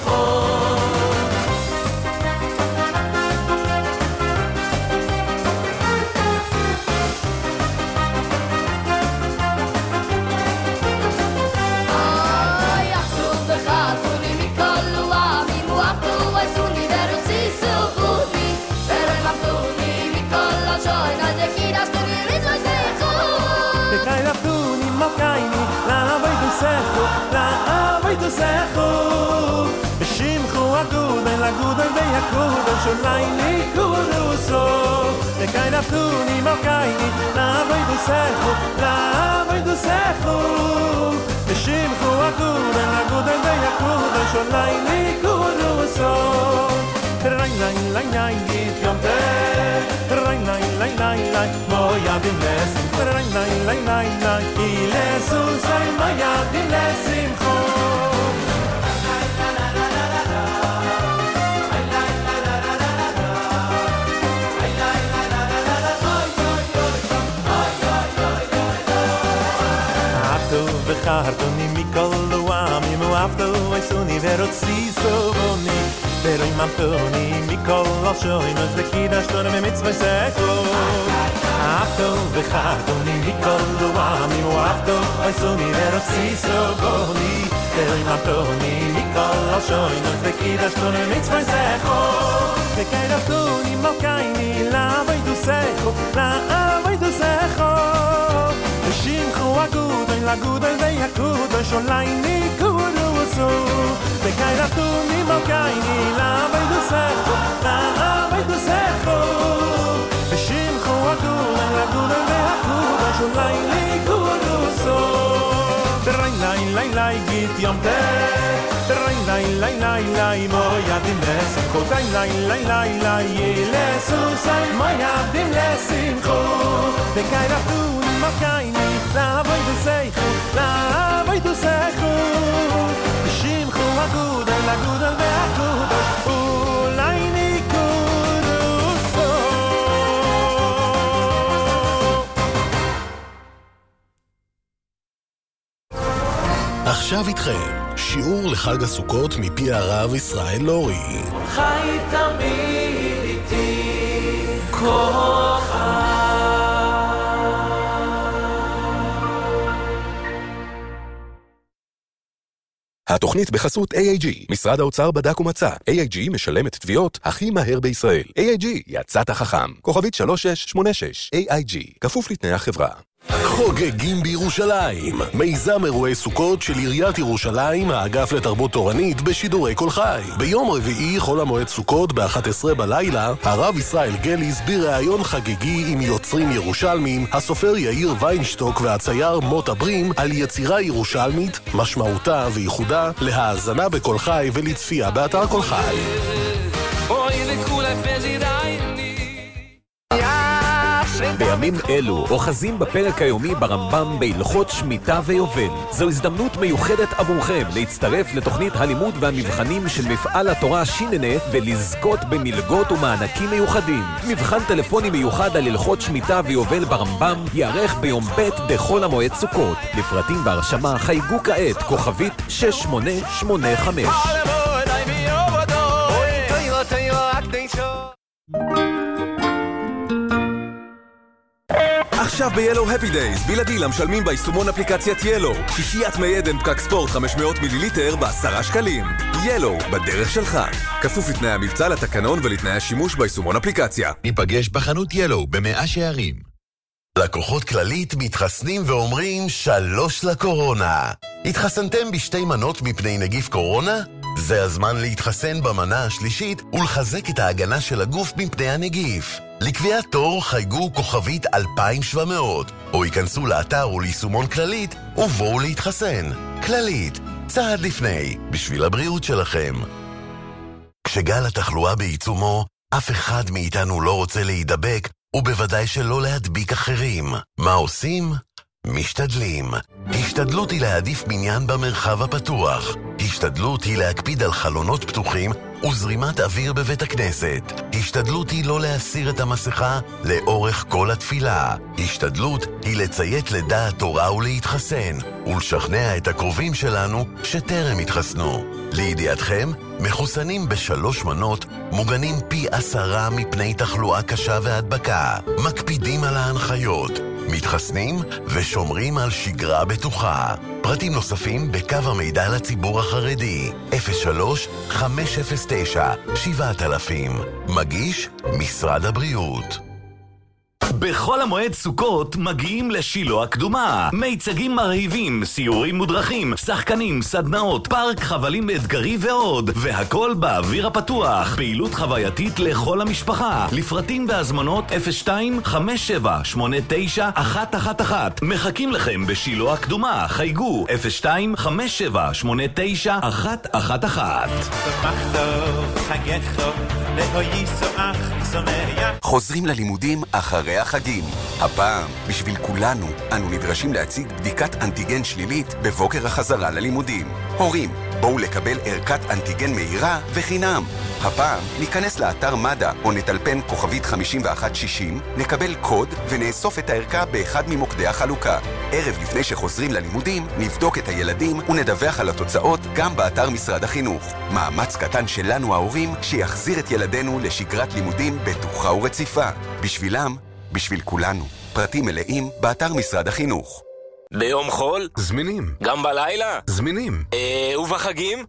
Speaker 3: וקיירתוני מלכייני לעבודתיכו לעבודתיכו ושמחו הגודל הגודל והקודש אולי ניקורוסו וקיירתוני מלכייני לעבודתיכו לעבודתיכו ושמחו הגודל הגודל והקודש אולי ניקורוסו ריי ליי ליי ליי גיט יום טוב ריי ליי ליי ליי ליי moyadim lesimcho Lai lai lai lai lai Ilesosai moyadim lesimcho Bechartoni mikol luami muafto Esuni verotsi sovoni Pero imantoni mikol Alshoi nos lekida Shtonem mitzvah seko Afto bechartoni mikol luami muafto Esuni verotsi sovoni Pero imantoni mikol Alshoi nos lekida Shtonem mitzvah seko Bekeirastoni malkaini La avaidu seko La avaidu seko Shimchu agudoin lagudoin veyakudoin Sholaini kurusu Bekairastuni malkaini La'aveidu secho La'aveidu secho Shimchu agudoin lagudoin veyakudoin Sholaini kurusu Terai lai lai lai git yom te Terai lai lai lai lai Moyadim lesimcho Terai lai lai lai lai Yilesusai Moyadim lesimcho Bekairastuni malkaini לעבוד וסייכו, לעבוד וסייכו בשמחו הגודל, הגודל והקודש אולי ניקודוסו
Speaker 1: עכשיו איתכם, שיעור לחג הסוכות מפי הרב ישראל לורי
Speaker 3: חי תמיד איתי כוחה
Speaker 4: התוכנית בחסות איי איי ג'י. משרד האוצר בדק ומצא. איי איי ג'י משלמת תביעות הכי מהר בישראל. איי איי ג'י, יצאת חכם. כוכבית שלוש שש שמונה שש. איי איי ג'י, כפוף לתנאי החברה.
Speaker 1: חוגגים בירושלים. מיזם אירועי סוכות של עיריית ירושלים, האגף לתרבות תורנית בשידורי כל חי. ביום רביעי, חול המועד סוכות ב-אחת עשרה בלילה, הרב ישראל גליס בראיון חגיגי עם יוצרים ירושלמים, הסופר יאיר ויינשטוק והצייר מוטה ברים על יצירה ירושלמית, משמעותה וייחודה, להאזנה בכל חי ולצפייה באתר כל חי.
Speaker 5: בימים אלו אוחזים בפרק היומי ברמב"ם בהלכות שמיטה ויובל. זו הזדמנות מיוחדת עבורכם להצטרף לתוכנית הלימוד והמבחנים של מפעל התורה שיננה ולזכות במלגות ומענקים מיוחדים. מבחן טלפוני מיוחד על הלכות שמיטה ויובל ברמב"ם יערך ביום ב' בחול המועד סוכות. לפרטים בהרשמה חייגו כעת כוכבית שש שמונה שמונה חמש.
Speaker 6: עכשיו ב-Yellow Happy Days, בלעדי למשלמים ביישומון אפליקציית Yellow. שישיית מי עדן פקק ספורט חמש מאות מיליליטר בעשרה שקלים. Yellow, בדרך שלך. כפוף לתנאי המבצע, לתקנון ולתנאי השימוש ביישומון אפליקציה.
Speaker 7: ניפגש בחנות Yellow במאה שערים.
Speaker 1: לקוחות כללית מתחסנים ואומרים שלוש לקורונה. התחסנתם בשתי מנות מפני נגיף קורונה? זה הזמן להתחסן במנה השלישית ולחזק את ההגנה של הגוף מפני הנגיף. לקביעת תור חייגו כוכבית אלפיים ושבע מאות, או ייכנסו לאתר וליישומון כללית ובואו להתחסן. כללית, צעד לפני, בשביל הבריאות שלכם. כשגל התחלואה בעיצומו, אף אחד מאיתנו לא רוצה להידבק, ובוודאי שלא להדביק אחרים. מה עושים? משתדלים. השתדלות היא להעדיף מניין במרחב הפתוח. השתדלות היא להקפיד על חלונות פתוחים וזרימת אוויר בבית הכנסת. השתדלות היא לא להסיר את המסכה לאורך כל התפילה. השתדלות היא לציית לדעת תורה ולהתחסן, ולשכנע את הקרובים שלנו שטרם התחסנו. לידיעתכם, מחוסנים בשלוש מנות מוגנים פי עשרה מפני תחלואה קשה והדבקה. מקפידים על ההנחיות, מתחסנים ושומרים על שגרה בטוחה. פרטים נוספים בקו המידע לציבור החרדי אפס שלוש חמש אפס תשע שבעת אלפים. מגיש משרד הבריאות.
Speaker 8: בכל המועד סוכות מגיעים לשילה הקדומה. מיצגים מרהיבים, סיורים מודרכים, שחקנים, סדנאות, פארק חבלים אתגרי ועוד. והכל באוויר הפתוח. פעילות חווייתית לכל המשפחה. לפרטים והזמנות אפס שתיים חמש שבע שמונה תשע אחת אחת אחת. מחכים לכם בשילה הקדומה. חייגו אפס שתיים חמש שבע שמונה תשע אחת אחת אחת.
Speaker 9: חוזרים ללימודים אחרי החג.
Speaker 6: החגים. הפעם, בשביל כולנו, אנו נדרשים להציג בדיקת אנטיגן שלילית בבוקר החזרה ללימודים. הורים, בואו לקבל ערכת אנטיגן מהירה וחינם. הפעם ניכנס לאתר מד"א או נטלפן כוכבית חמישים ואחת שישים, נקבל קוד ונאסוף את הערכה באחד ממוקדי החלוקה. ערב לפני שחוזרים ללימודים, נבדוק את הילדים ונדווח על התוצאות גם באתר משרד החינוך. מאמץ קטן שלנו ההורים שיחזיר את ילדינו לשגרת לימודים בטוחה ורציפה. בשבילם, בשביל כולנו. פרטים מלאים באתר משרד החינוך.
Speaker 9: ביום חול?
Speaker 7: זמינים.
Speaker 9: גם בלילה?
Speaker 7: זמינים.
Speaker 9: אה, ובחגים?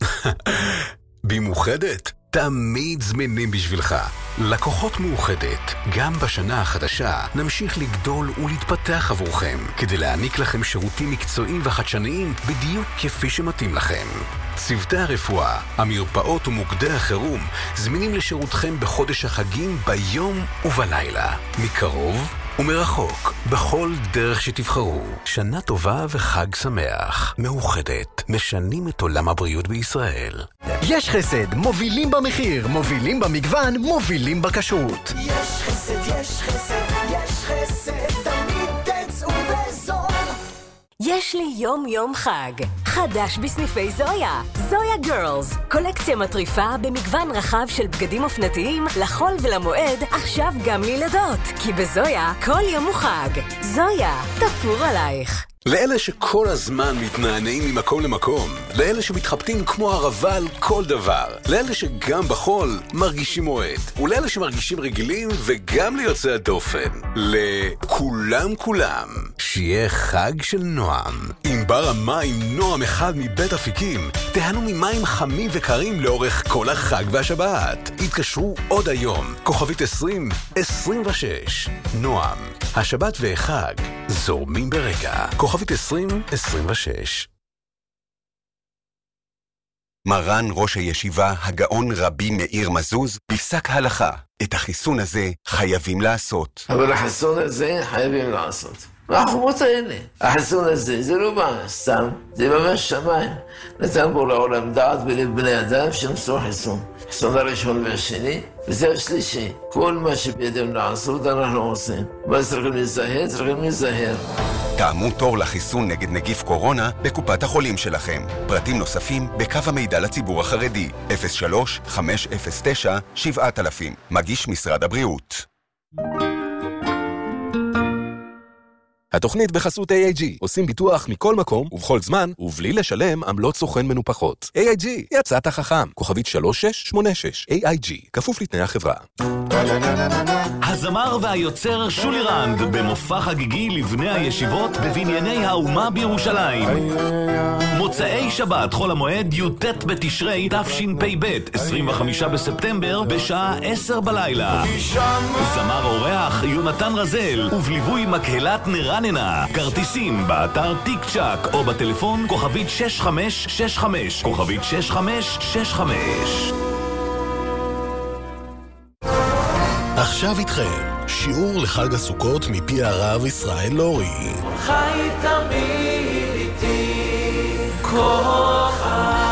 Speaker 7: במאוחדת? תמיד זמינים בשבילך. לקוחות מאוחדת, גם בשנה החדשה נמשיך לגדול ולהתפתח עבורכם, כדי להעניק לכם שירותים מקצועיים וחדשניים בדיוק כפי שמתאים לכם. צוותי הרפואה, המרפאות ומוקדי החירום זמינים לשירותכם בחודש החגים ביום ובלילה, מקרוב ומרחוק, בכל דרך שתבחרו. שנה טובה וחג שמח. מאוחדת, משנים את עולם הבריאות בישראל.
Speaker 10: יש חסד, מובילים במחיר, מובילים במגוון, מובילים בכשרות.
Speaker 11: יש חסד, יש חסד, יש חסד, תמיד תצאו בזול.
Speaker 12: יש לי יום יום חג. חדש בסניפי זויה. זויה גרלס. קולקציה מטריפה במגוון רחב של בגדים אופנתיים לחול ולמועד, עכשיו גם לילדות. כי בזויה כל יום הוא חג. זויה, תפור עלייך.
Speaker 7: לאלה שכל הזמן מתנענעים ממקום למקום, לאלה שמתחבטים כמו ערבה על כל דבר, לאלה שגם בחול מרגישים מועד, ולאלה שמרגישים רגילים וגם ליוצא הדופן, לכולם כולם, שיהיה חג של נועם. עם בר המים נועם אחד מבית אפיקים, תהנו ממים חמים וקרים לאורך כל החג והשבת. התקשרו עוד היום, כוכבית עשרים עשרים ושש. נועם, השבת והחג זורמים ברגע. כוכבית עשרים עשרים ושש.
Speaker 6: מרן ראש הישיבה הגאון רבי מאיר מזוז בפסק הלכה. את החיסון הזה חייבים לעשות.
Speaker 13: אבל החיסון הזה חייבים לעשות. והחומות האלה, החיסון הזה זה לא בא סתם, זה ממש שמיים. נתן בו לעולם דעת בלב בני אדם שמצאו חיסון. חיסון הראשון והשני, וזה השלישי. כל מה שבידינו לעשות אנחנו עושים. מה צריכים להיזהר? צריכים להיזהר.
Speaker 6: תאמו תור לחיסון נגד נגיף קורונה בקופת החולים שלכם. פרטים נוספים בקו המידע לציבור החרדי, אפס שלוש חמש אפס תשע שבע אלף. מגיש משרד הבריאות.
Speaker 4: התוכנית בחסות איי איי ג'י. עושים ביטוח מכל מקום ובכל זמן ובלי לשלם עמלות סוכן מנופחות. איי איי ג'י, יצאת החכם. כוכבית שלוש שש שמונה שש. איי איי ג'י, כפוף לתנאי החברה.
Speaker 8: הזמר והיוצר שולי רנד במופע חגיגי לבני הישיבות בבנייני האומה בירושלים. מוצאי שבת חול המועד י"ט בתשרי תשפ"ב, עשרים וחמישה בספטמבר בשעה עשר בלילה. זמר אורח יונתן רזל ובליווי מקהלת נרננה. כרטיסים באתר טיק צ'ק או בטלפון כוכבית שש חמש שש חמש, כוכבית שש חמש שש חמש.
Speaker 1: עכשיו איתכם, שיעור לחג הסוכות מפי הרב ישראל לורי.
Speaker 3: חי תמיד איתי כוח.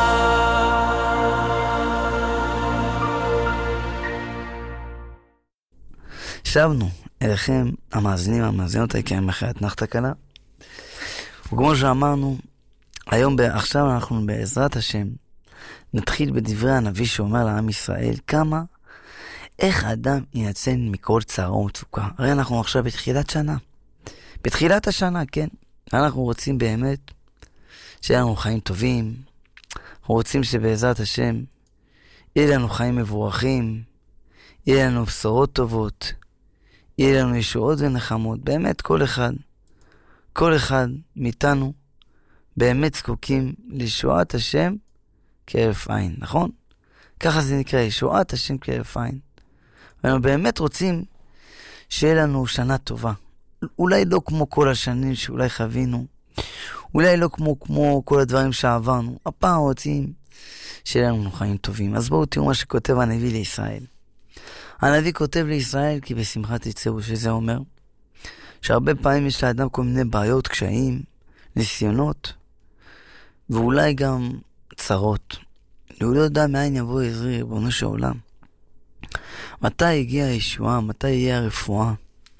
Speaker 2: שבנו אליכם המאזינים המאזינות היקרים אחרי אתנחתא קלה. וכמו שאמרנו, היום עכשיו אנחנו בעזרת השם נתחיל בדברי הנביא שאומר לעם ישראל כמה איך האדם ינצל מכל צערו ומצוקה. הרי אנחנו עכשיו בתחילת שנה. בתחילת השנה, כן. אנחנו רוצים באמת שיהיה לנו חיים טובים. אנחנו רוצים שבעזרת השם יהיה לנו חיים מבורכים. יהיה לנו בשורות טובות. יהיה לנו ישועות ונחמות. באמת כל אחד, כל אחד מאיתנו באמת זקוקים לישועת השם כהרף עין, נכון? ככה זה נקרא, ישועת השם כהרף עין. ואנחנו באמת רוצים שיהיה לנו שנה טובה. אולי לא כמו כל השנים שאולי חווינו. אולי לא כמו, כמו כל הדברים שעברנו. הפעם רוצים שיהיה לנו חיים טובים. אז בואו תראו מה שכותב הנביא לישראל. הנביא כותב לישראל כי בשמחה תצאו, שזה אומר שהרבה פעמים יש לאדם כל מיני בעיות, קשיים, ניסיונות, ואולי גם צרות. והוא לא יודע מאין יבוא עזרי ריבונו של עולם. מתי הגיעה הישועה? מתי יהיה הרפואה?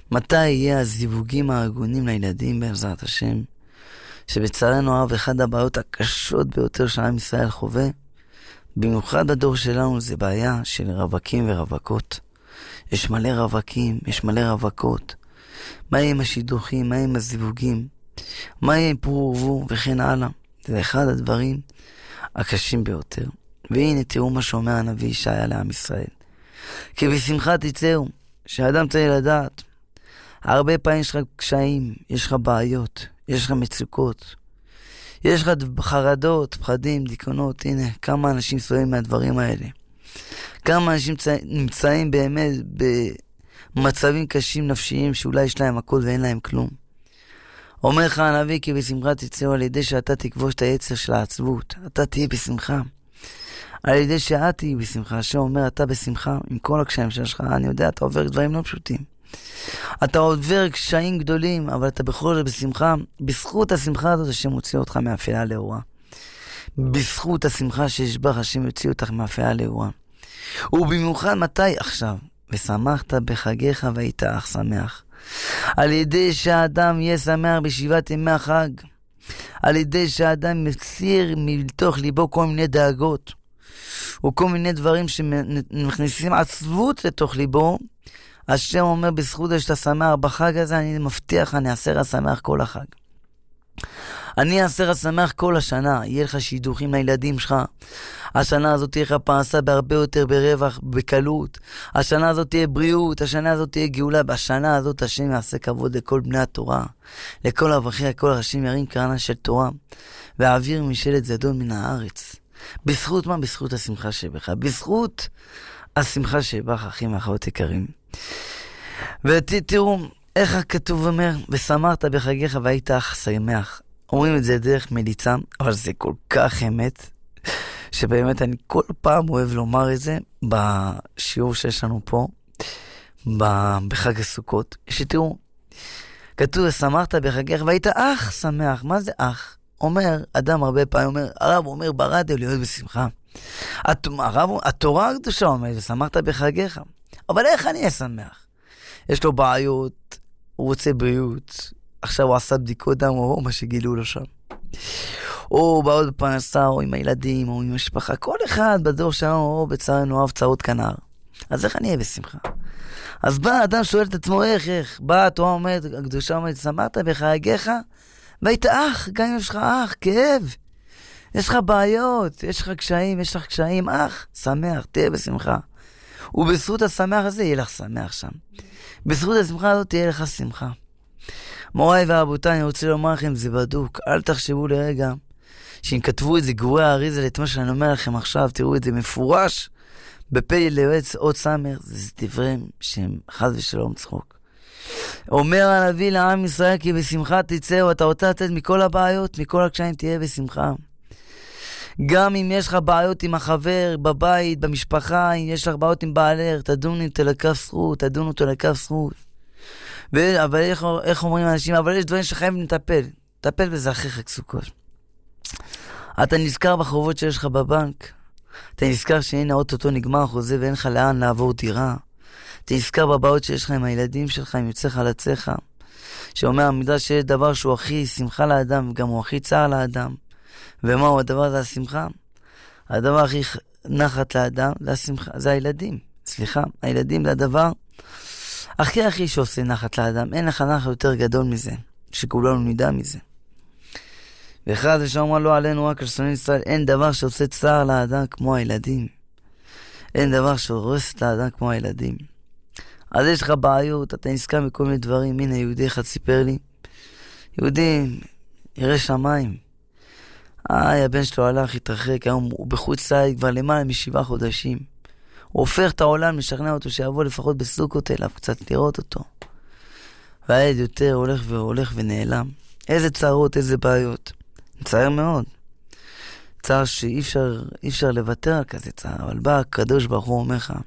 Speaker 2: מתי יהיה הזיווגים הארגונים לילדים בעזרת השם? שבצערנו הרב אחד הבעיות הקשות ביותר שעם ישראל חווה, במיוחד בדור שלנו, זה בעיה של רווקים ורווקות. יש מלא רווקים, יש מלא רווקות. מה יהיה עם השידוכים, מה יהיה עם הזיווגים, מה יהיה עם פרו ורבו וכן הלאה. זה אחד הדברים הקשים ביותר. והנה תראו מה שאומר הנביא ישעיה לעם ישראל. כי בשמחה תצאו, שהאדם צריך לדעת. הרבה פעמים יש לך קשיים, יש לך בעיות, יש לך מצוקות, יש לך חרדות, פחדים, דיכאונות. הנה, כמה אנשים סובלים מהדברים האלה. כמה אנשים נמצאים באמת במצבים קשים נפשיים שאולי יש להם הכל ואין להם כלום. אומר לך הנביא כי בשמחה תצאו על ידי שאתה תכבוש את היצר של העצבות. אתה תהיה בשמחה. על ידי שאת תהיה בשמחה. השם אומר אתה בשמחה עם כל הקשיים שלך. אני יודע, אתה עובר דברים לא פשוטים. אתה עובר קשיים גדולים, אבל אתה בכל זאת בשמחה. בזכות השמחה הזאת השם מוציא אותך מאפלה לאורה. בזכות השמחה שיש בך השם יוציא אותך מאפלה לאורה. ובמיוחד מתי עכשיו? ושמחת בחגיך והיית אך שמח. על ידי שהאדם יהיה שמח בשבעת ימי החג. על ידי שהאדם מסיר מתוך ליבו כל מיני דאגות. וכל מיני דברים שמכניסים עצבות לתוך ליבו. השם אומר בזכות שאתה שמח בחג הזה, אני מבטיח, אני אעשה לך שמח כל החג. אני אעשה לך שמח כל השנה. יהיה לך שידוכים לילדים שלך. השנה הזאת תהיה לך פרנסה בהרבה יותר ברווח, בקלות. השנה הזאת תהיה בריאות, השנה הזאת תהיה גאולה. בשנה הזאת השם יעשה כבוד לכל בני התורה. לכל אברכי, כל השם ירים קרנה של תורה. והעביר משלת זדון מן הארץ. בזכות מה? בזכות השמחה שבך. בזכות השמחה שבך, אחים ואחיות יקרים. ותראו איך הכתוב אומר, ושמחת בחגיך והיית אך שמח. אומרים את זה דרך מליצה, אבל זה כל כך אמת, שבאמת אני כל פעם אוהב לומר את זה בשיעור שיש לנו פה, בחג הסוכות. שתראו, כתוב, ושמחת בחגיך והיית אך שמח. מה זה אך? אומר, אדם הרבה פעמים אומר, הרב אומר ברדיו להיות בשמחה. הרב, התורה הקדושה אומרת, ושמחת בחגיך. אבל איך אני אשמח? יש לו בעיות, הוא רוצה בריאות, עכשיו הוא עשה בדיקות דם, או מה שגילו לו שם. או בעוד בפרנסה, או עם הילדים, או עם המשפחה. כל אחד בדור שלנו, או בצערנו, אוהב צרות כנר. אז איך אני אהיה בשמחה? אז בא האדם שואל את עצמו, איך, איך? בא התורה אומרת, הקדושה אומרת, שמחת בחגיך, והיית אח, גם אם יש לך אח, כאב. יש לך בעיות, יש לך קשיים, יש לך קשיים, אח, שמח, תהיה בשמחה. ובזכות השמח הזה יהיה לך שמח שם. בזכות השמחה הזאת תהיה לך שמחה. מוריי ורבותיי, אני רוצה לומר לכם, זה בדוק. אל תחשבו לרגע שאם כתבו את זה גרועי האריזה את מה שאני אומר לכם עכשיו, תראו את זה מפורש בפה ליועץ עוד סמר, זה דברים שהם חד ושלום צחוק. אומר הנביא לעם ישראל כי בשמחה תצאו, אתה רוצה לתת מכל הבעיות, מכל הקשיים תהיה בשמחה. גם אם יש לך בעיות עם החבר, בבית, במשפחה, אם יש לך בעיות עם בעלך, תדון אם תלקף זכות, תדון אותו לקף זכות. ו... אבל איך, איך אומרים אנשים, אבל יש דברים שחייבים לטפל. טפל בזה אחרי חג סוכות. אתה נזכר בחובות שיש לך בבנק. אתה נזכר שהנה אוטוטו נגמר החוזה ואין לך לאן לעבור דירה. אתה נזכר בבעיות שיש לך עם הילדים שלך, עם יוצאך לצאך. שאומר המדרש שיש דבר שהוא הכי שמחה לאדם, וגם הוא הכי צער לאדם. ומהו הדבר הזה? השמחה. הדבר הכי נחת לאדם זה השמחה, זה הילדים. סליחה, הילדים זה הדבר הכי הכי שעושה נחת לאדם. אין לך נחת יותר גדול מזה, שכולנו נדע מזה. ואחד זה שאומר לא עלינו רק על שונאי ישראל, אין דבר שעושה צער לאדם כמו הילדים. אין דבר שהורס את האדם כמו הילדים. אז יש לך בעיות, אתה נזכר מכל מיני דברים. הנה יהודי אחד סיפר לי, יהודי ירא שמיים, איי, הבן שלו הלך, התרחק, היום הוא בחוץ לארץ כבר למעלה משבעה חודשים. הוא הופך את העולם, משכנע אותו שיבוא לפחות בסוכות אליו, קצת לראות אותו. והילד יותר הולך והולך ונעלם. איזה צרות, איזה בעיות. צער מאוד. צער שאי אפשר, אי אפשר לוותר על כזה צער, אבל בא הקדוש ברוך הוא אומר לך,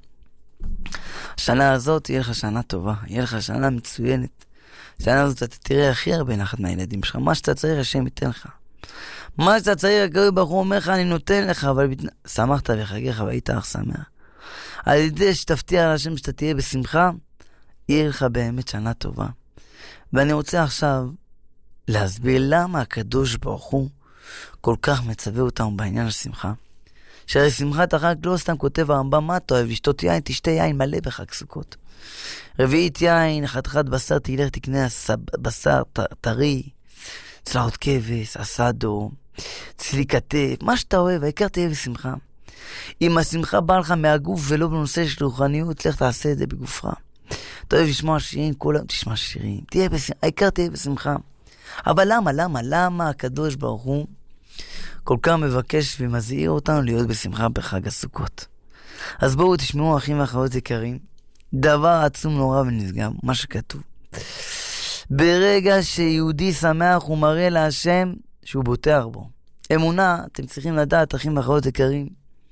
Speaker 2: השנה הזאת יהיה לך שנה טובה, יהיה לך שנה מצוינת. השנה הזאת אתה תראה הכי הרבה נחת מהילדים שלך, מה שאתה צריך השם ייתן לך. מה שאתה צריך, הקדוש ברוך הוא אומר לך, אני נותן לך, אבל שמחת בחגיך והיית אך שמח. על ידי שתפתיע על השם שאתה תהיה בשמחה, יהיה לך באמת שנה טובה. ואני רוצה עכשיו להסביר למה הקדוש ברוך הוא כל כך מצווה אותנו בעניין של שמחה. שהרי שמחת החג לא סתם כותב הרמב"ם, מה אתה אוהב? לשתות יין, תשתה יין מלא בחג סוכות. רביעית יין, חתיכת בשר, תלך תקנה בשר טרי, צלעות כבש, אסדו, צלי כתף, מה שאתה אוהב, העיקר תהיה בשמחה. אם השמחה באה לך מהגוף ולא בנושא של רוחניות, לך תעשה את זה בגופך. אתה אוהב לשמוע שירים, כל היום תשמע שירים, תהיה בשמחה, העיקר תהיה בשמחה. אבל למה, למה, למה הקדוש ברוך הוא כל כך מבקש ומזהיר אותנו להיות בשמחה בחג הסוכות? אז בואו תשמעו, אחים ואחיות יקרים, דבר עצום נורא ונשגב, מה שכתוב. ברגע שיהודי שמח הוא מראה להשם שהוא בוטח בו. אמונה, אתם צריכים לדעת, אחים ואחיות יקרים,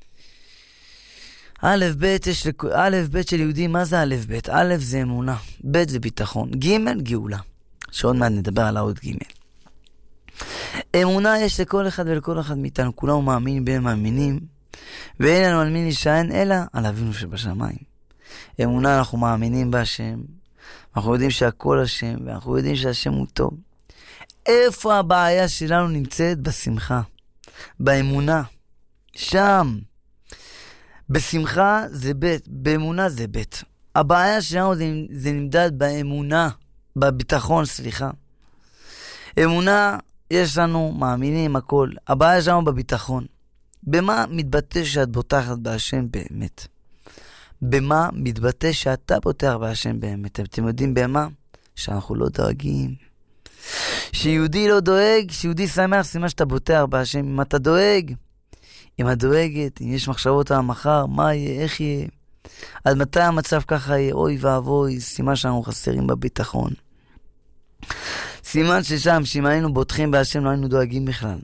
Speaker 2: א' ב' יש לכ... א' ב' של יהודי, מה זה א' ב'? א' זה אמונה, ב' זה ביטחון, ג' גאולה. שעוד מעט נדבר על העוד ג'. אמונה יש לכל אחד ולכל אחד מאיתנו, כולנו מאמינים בין מאמינים, ואין לנו על מי נשען אלא על אבינו שבשמיים. אמונה, אנחנו מאמינים בהשם, אנחנו יודעים שהכל השם, ואנחנו יודעים שהשם הוא טוב. איפה הבעיה שלנו נמצאת? בשמחה, באמונה, שם. בשמחה זה בית, באמונה זה בית. הבעיה שלנו זה, זה נמדד באמונה, בביטחון, סליחה. אמונה, יש לנו, מאמינים, הכל. הבעיה שלנו בביטחון. במה מתבטא שאת בוטחת בהשם באמת? במה מתבטא שאתה בוטח בהשם באמת? אתם יודעים במה? שאנחנו לא דואגים. שיהודי לא דואג, שיהודי שמח, סימן שאתה בוטח בהשם. אם אתה דואג, אם את דואגת, אם יש מחשבות על המחר, מה יהיה, איך יהיה? עד מתי המצב ככה יהיה? אוי ואבוי, סימן שאנחנו חסרים בביטחון. סימן ששם, שאם היינו בוטחים בהשם, לא היינו דואגים בכלל.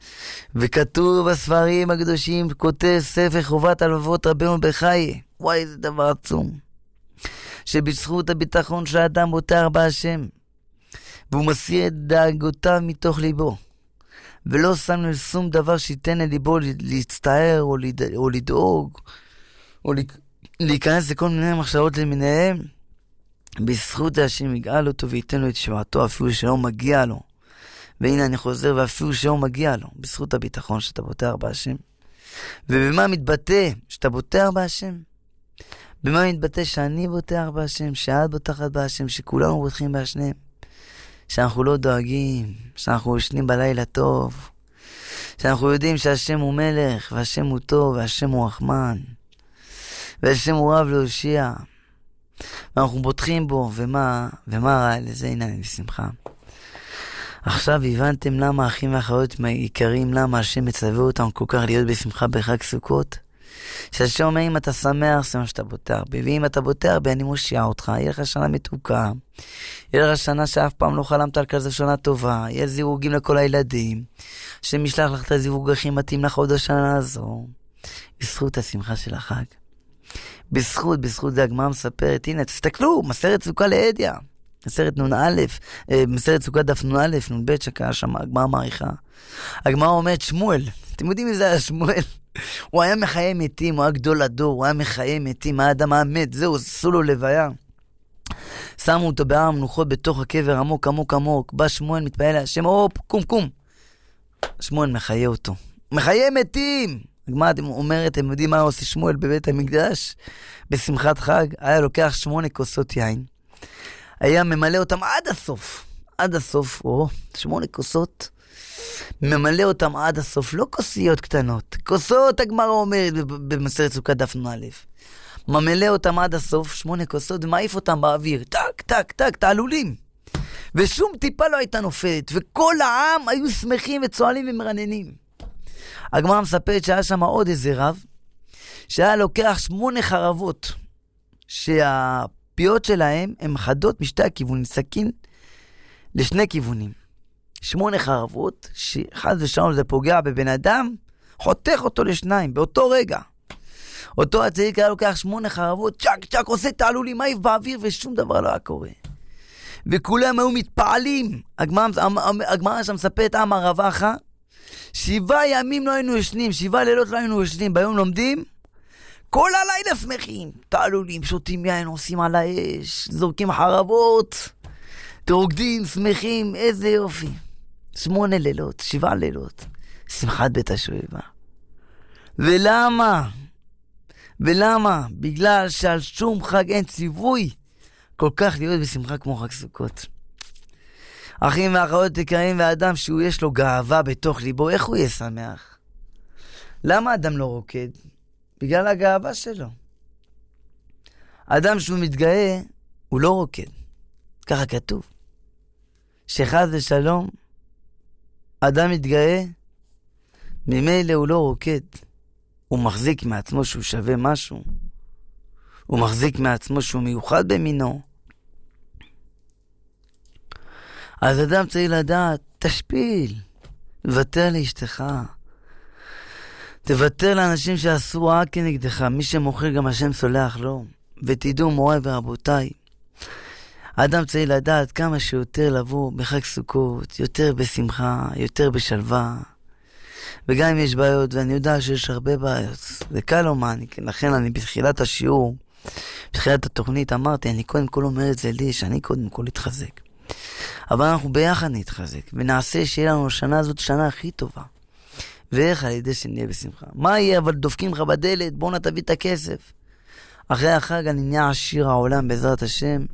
Speaker 2: וכתוב בספרים הקדושים, כותב ספר חובת הלבבות רבנו בחיי. וואי, איזה דבר עצום. שבזכות הביטחון שהאדם בוטח בהשם, והוא מסיר את דאגותיו מתוך ליבו, ולא שם לו שום דבר שייתן לליבו להצטער או, לד... או לדאוג, או להיכנס לכל מיני מחשבות למיניהם, בזכות השם יגאל אותו וייתן לו את שבעתו, אפילו שלא מגיע לו. והנה אני חוזר, ואפילו שלא מגיע לו, בזכות הביטחון שאתה בוטח בהשם. ובמה מתבטא שאתה בוטח בהשם? במה מתבטא שאני בוטח בהשם, שאת בוטחת בהשם, שכולנו בוטחים בהשם, שאנחנו לא דואגים, שאנחנו ישנים בלילה טוב, שאנחנו יודעים שהשם הוא מלך, והשם הוא טוב, והשם הוא רחמן, והשם הוא רב להושיע, ואנחנו בוטחים בו, ומה, ומה רע לזה? הנה אני בשמחה. עכשיו הבנתם למה אחים ואחיות יקרים, למה השם מצווה אותם כל כך להיות בשמחה בחג סוכות? שהשם אומר, אם אתה שמח, זה מה שאתה בוטח בי, ואם אתה בוטח בי, אני מושיע אותך, יהיה לך שנה מתוקה, יהיה לך שנה שאף פעם לא חלמת על כזה שנה טובה, יהיה זיווגים לכל הילדים, השם ישלח לך את הזיווג הכי מתאים לך עוד השנה הזו, בזכות השמחה של החג. בזכות, בזכות זה הגמרא מספרת, הנה, תסתכלו, מסרת סוכה לעדיה, מסרת נון א', מסרת סוכה דף נון א', נון ב' שקעה שם, הגמרא מעריכה. הגמרא אומרת שמואל, אתם יודעים מי זה היה שמואל? הוא היה מחיי מתים, הוא היה גדול הדור, הוא היה מחיי מתים, האדם היה מת, זהו, עשו לו לוויה. שמו אותו בהר המנוחות בתוך הקבר, עמוק עמוק עמוק, בא שמואל, מתפעל להשם, הופ, קום קום. שמואל מחיה אותו, מחיי מתים. הגמרא אומרת, אתם יודעים מה עושה שמואל בבית המקדש? בשמחת חג, היה לוקח שמונה כוסות יין, היה ממלא אותם עד הסוף, עד הסוף, או, שמונה כוסות, ממלא אותם עד הסוף, לא כוסיות קטנות, כוסות הגמרא אומרת במסרת סוכה דף נון א', ממלא אותם עד הסוף, שמונה כוסות, ומעיף אותם באוויר, טק, טק, טק, תעלולים, ושום טיפה לא הייתה נופלת, וכל העם היו שמחים וצועלים ומרננים. הגמרא מספרת שהיה שם עוד איזה רב, שהיה לוקח שמונה חרבות, שהפיות שלהם הם חדות משתי הכיוונים, סכין לשני כיוונים. שמונה חרבות, שאחד ושלום זה פוגע בבן אדם, חותך אותו לשניים, באותו רגע. אותו הצדיק היה לוקח שמונה חרבות, צ'ק צ'ק עושה תעלולים, מעיף באוויר, ושום דבר לא היה קורה. וכולם היו מתפעלים. הגמרא שם מספרת, אמר רב אחא, שבעה ימים לא היינו ישנים, שבעה לילות לא היינו ישנים, ביום לומדים, כל הלילה שמחים, תעלולים, שותים יין, עושים על האש, זורקים חרבות, תרוקדים, שמחים, איזה יופי. שמונה לילות, שבעה לילות, שמחת בית השואבה. ולמה? ולמה? בגלל שעל שום חג אין ציווי כל כך להיות בשמחה כמו חג סוכות. אחים ואחיות יקרים, ואדם שהוא יש לו גאווה בתוך ליבו, איך הוא יהיה שמח? למה אדם לא רוקד? בגלל הגאווה שלו. אדם שהוא מתגאה, הוא לא רוקד. ככה כתוב. שחז ושלום, אדם מתגאה, ממילא הוא לא רוקד. הוא מחזיק מעצמו שהוא שווה משהו. הוא מחזיק מעצמו שהוא מיוחד במינו. אז אדם צריך לדעת, תשפיל, תוותר לאשתך. תוותר לאנשים שעשו רע כנגדך, מי שמוכר גם השם סולח לו. ותדעו מוריי ורבותיי, האדם צריך לדעת כמה שיותר לבוא בחג סוכות, יותר בשמחה, יותר בשלווה. וגם אם יש בעיות, ואני יודע שיש הרבה בעיות, זה קל לומר, לכן אני בתחילת השיעור, בתחילת התוכנית אמרתי, אני קודם כל אומר את זה לי, שאני קודם כל אתחזק. אבל אנחנו ביחד נתחזק, ונעשה שיהיה לנו שנה הזאת שנה הכי טובה. ואיך על ידי שנהיה בשמחה. מה יהיה? אבל דופקים לך בדלת, בוא נתביא את הכסף. אחרי החג אני נהיה עשיר העולם בעזרת השם.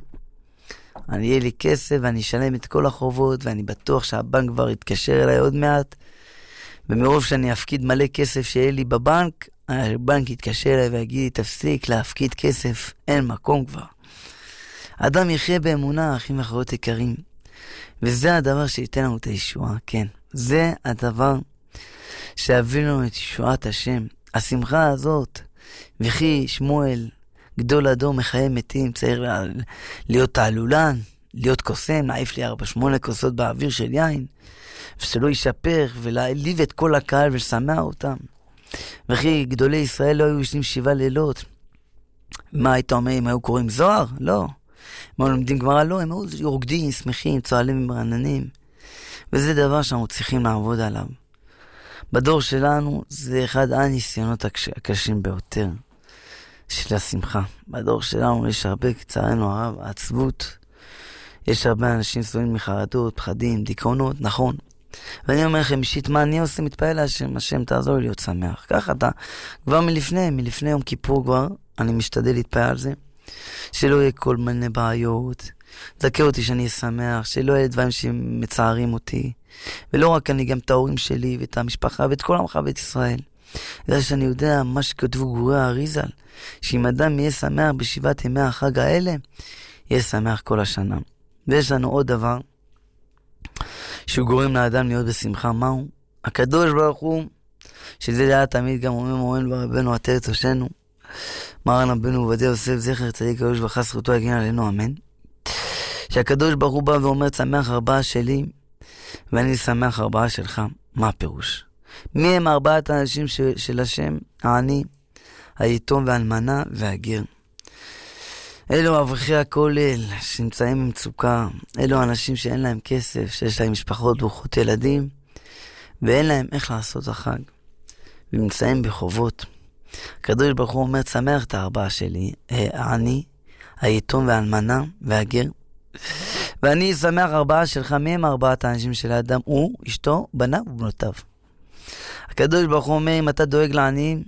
Speaker 2: אני יהיה לי כסף ואני אשלם את כל החובות, ואני בטוח שהבנק כבר יתקשר אליי עוד מעט. ומרוב שאני אפקיד מלא כסף שיהיה לי בבנק, הבנק יתקשר אליי ויגיד לי, תפסיק להפקיד כסף, אין מקום כבר. האדם יחיה באמונה, אחים ואחיות יקרים. וזה הדבר שייתן לנו את הישועה, כן. זה הדבר שיביא לנו את ישועת השם. השמחה הזאת, וכי שמואל, גדול הדור מחיי מתים, צריך להיות תעלולן, להיות קוסם, נעיף לי ארבע שמונה כוסות באוויר של יין, ושלא יישפך ולהעליב את כל הקהל ולשמח אותם. וכי גדולי ישראל לא היו ישנים שבעה לילות. מה היית אומר אם היו קוראים זוהר? לא. הם היו לומדים גמרא? לא, הם היו רוקדים, שמחים, צוהלים ומרננים. וזה דבר שאנחנו צריכים לעבוד עליו. בדור שלנו זה אחד הניסיונות הקשים ביותר של השמחה. בדור שלנו יש הרבה, קצרנו הרב, עצבות. יש הרבה אנשים סובלים מחרדות, פחדים, דיכאונות, נכון. ואני אומר לכם, אישית, מה אני עושה? מתפעל להשם, השם תעזור לי להיות שמח. ככה אתה, כבר מלפני, מלפני יום כיפור כבר, אני משתדל להתפעל על זה. שלא יהיה כל מיני בעיות. תזכר אותי שאני אהיה שמח, שלא יהיה דברים שמצערים אותי. ולא רק אני, גם את ההורים שלי, ואת המשפחה, ואת כל עמך בית ישראל. זה שאני יודע מה שכתבו גורי האריזל, שאם אדם יהיה שמח בשבעת ימי החג האלה, יהיה שמח כל השנה. ויש לנו עוד דבר, שהוא גורם לאדם להיות בשמחה. מהו? הקדוש ברוך הוא, שזה היה תמיד גם אומר מורנו ורבנו עטרת ראשנו, מרן רבנו עובדיה יוסף זכר צדיק קדוש ברוך הוא זכותו יגן עלינו אמן. שהקדוש ברוך הוא בא ואומר, שמח ארבעה שלי ואני שמח ארבעה שלך. מה הפירוש? מי הם ארבעת האנשים ש... של השם? העני, היתום והאלמנה והגר. אלו אברכי הכולל שנמצאים במצוקה. אלו אנשים שאין להם כסף, שיש להם משפחות ברוכות ילדים, ואין להם איך לעשות החג. ונמצאים בחובות. הקדוש ברוך הוא אומר, שמח את הארבעה שלי, העני, היתום והאלמנה והגר. ואני שמח ארבעה שלך. מהם ארבעת האנשים של האדם? הוא, אשתו, בניו ובנותיו. הקדוש ברוך הוא אומר, אם אתה דואג לעניים,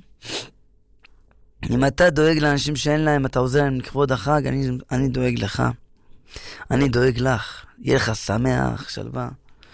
Speaker 2: אם אתה דואג לאנשים שאין להם, אתה עוזר להם לכבוד החג, אני, אני דואג לך. אני דואג לך. יהיה לך שמח, שלווה.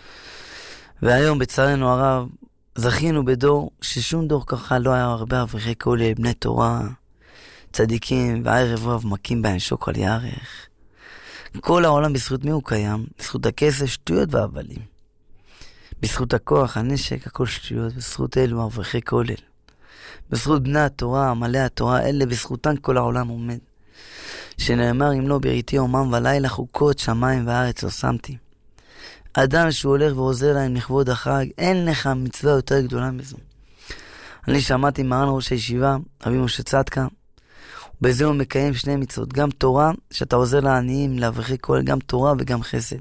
Speaker 2: והיום בצערנו הרב, זכינו בדור ששום דור ככה לא היה הרבה אברכי כולל, בני תורה, צדיקים, והערב רב מכים בהם שוק על יערך. כל העולם בזכות מי הוא קיים? בזכות הכסף, שטויות והבלים. בזכות הכוח, הנשק, הכל שטויות. בזכות אלו אברכי כולל. בזכות בני התורה, מלא התורה, אלה בזכותן כל העולם עומד. שנאמר, אם לא בראיתי יומם ולילה חוקות שמיים וארץ לא שמתי. אדם שהוא הולך ועוזר להם לכבוד החג, אין לך מצווה יותר גדולה מזו. אני שמעתי מרן ראש הישיבה, רבי משה צדקה, בזה הוא מקיים שני מצוות, גם תורה, שאתה עוזר לעניים, לאברכי כולל, גם תורה וגם חסד.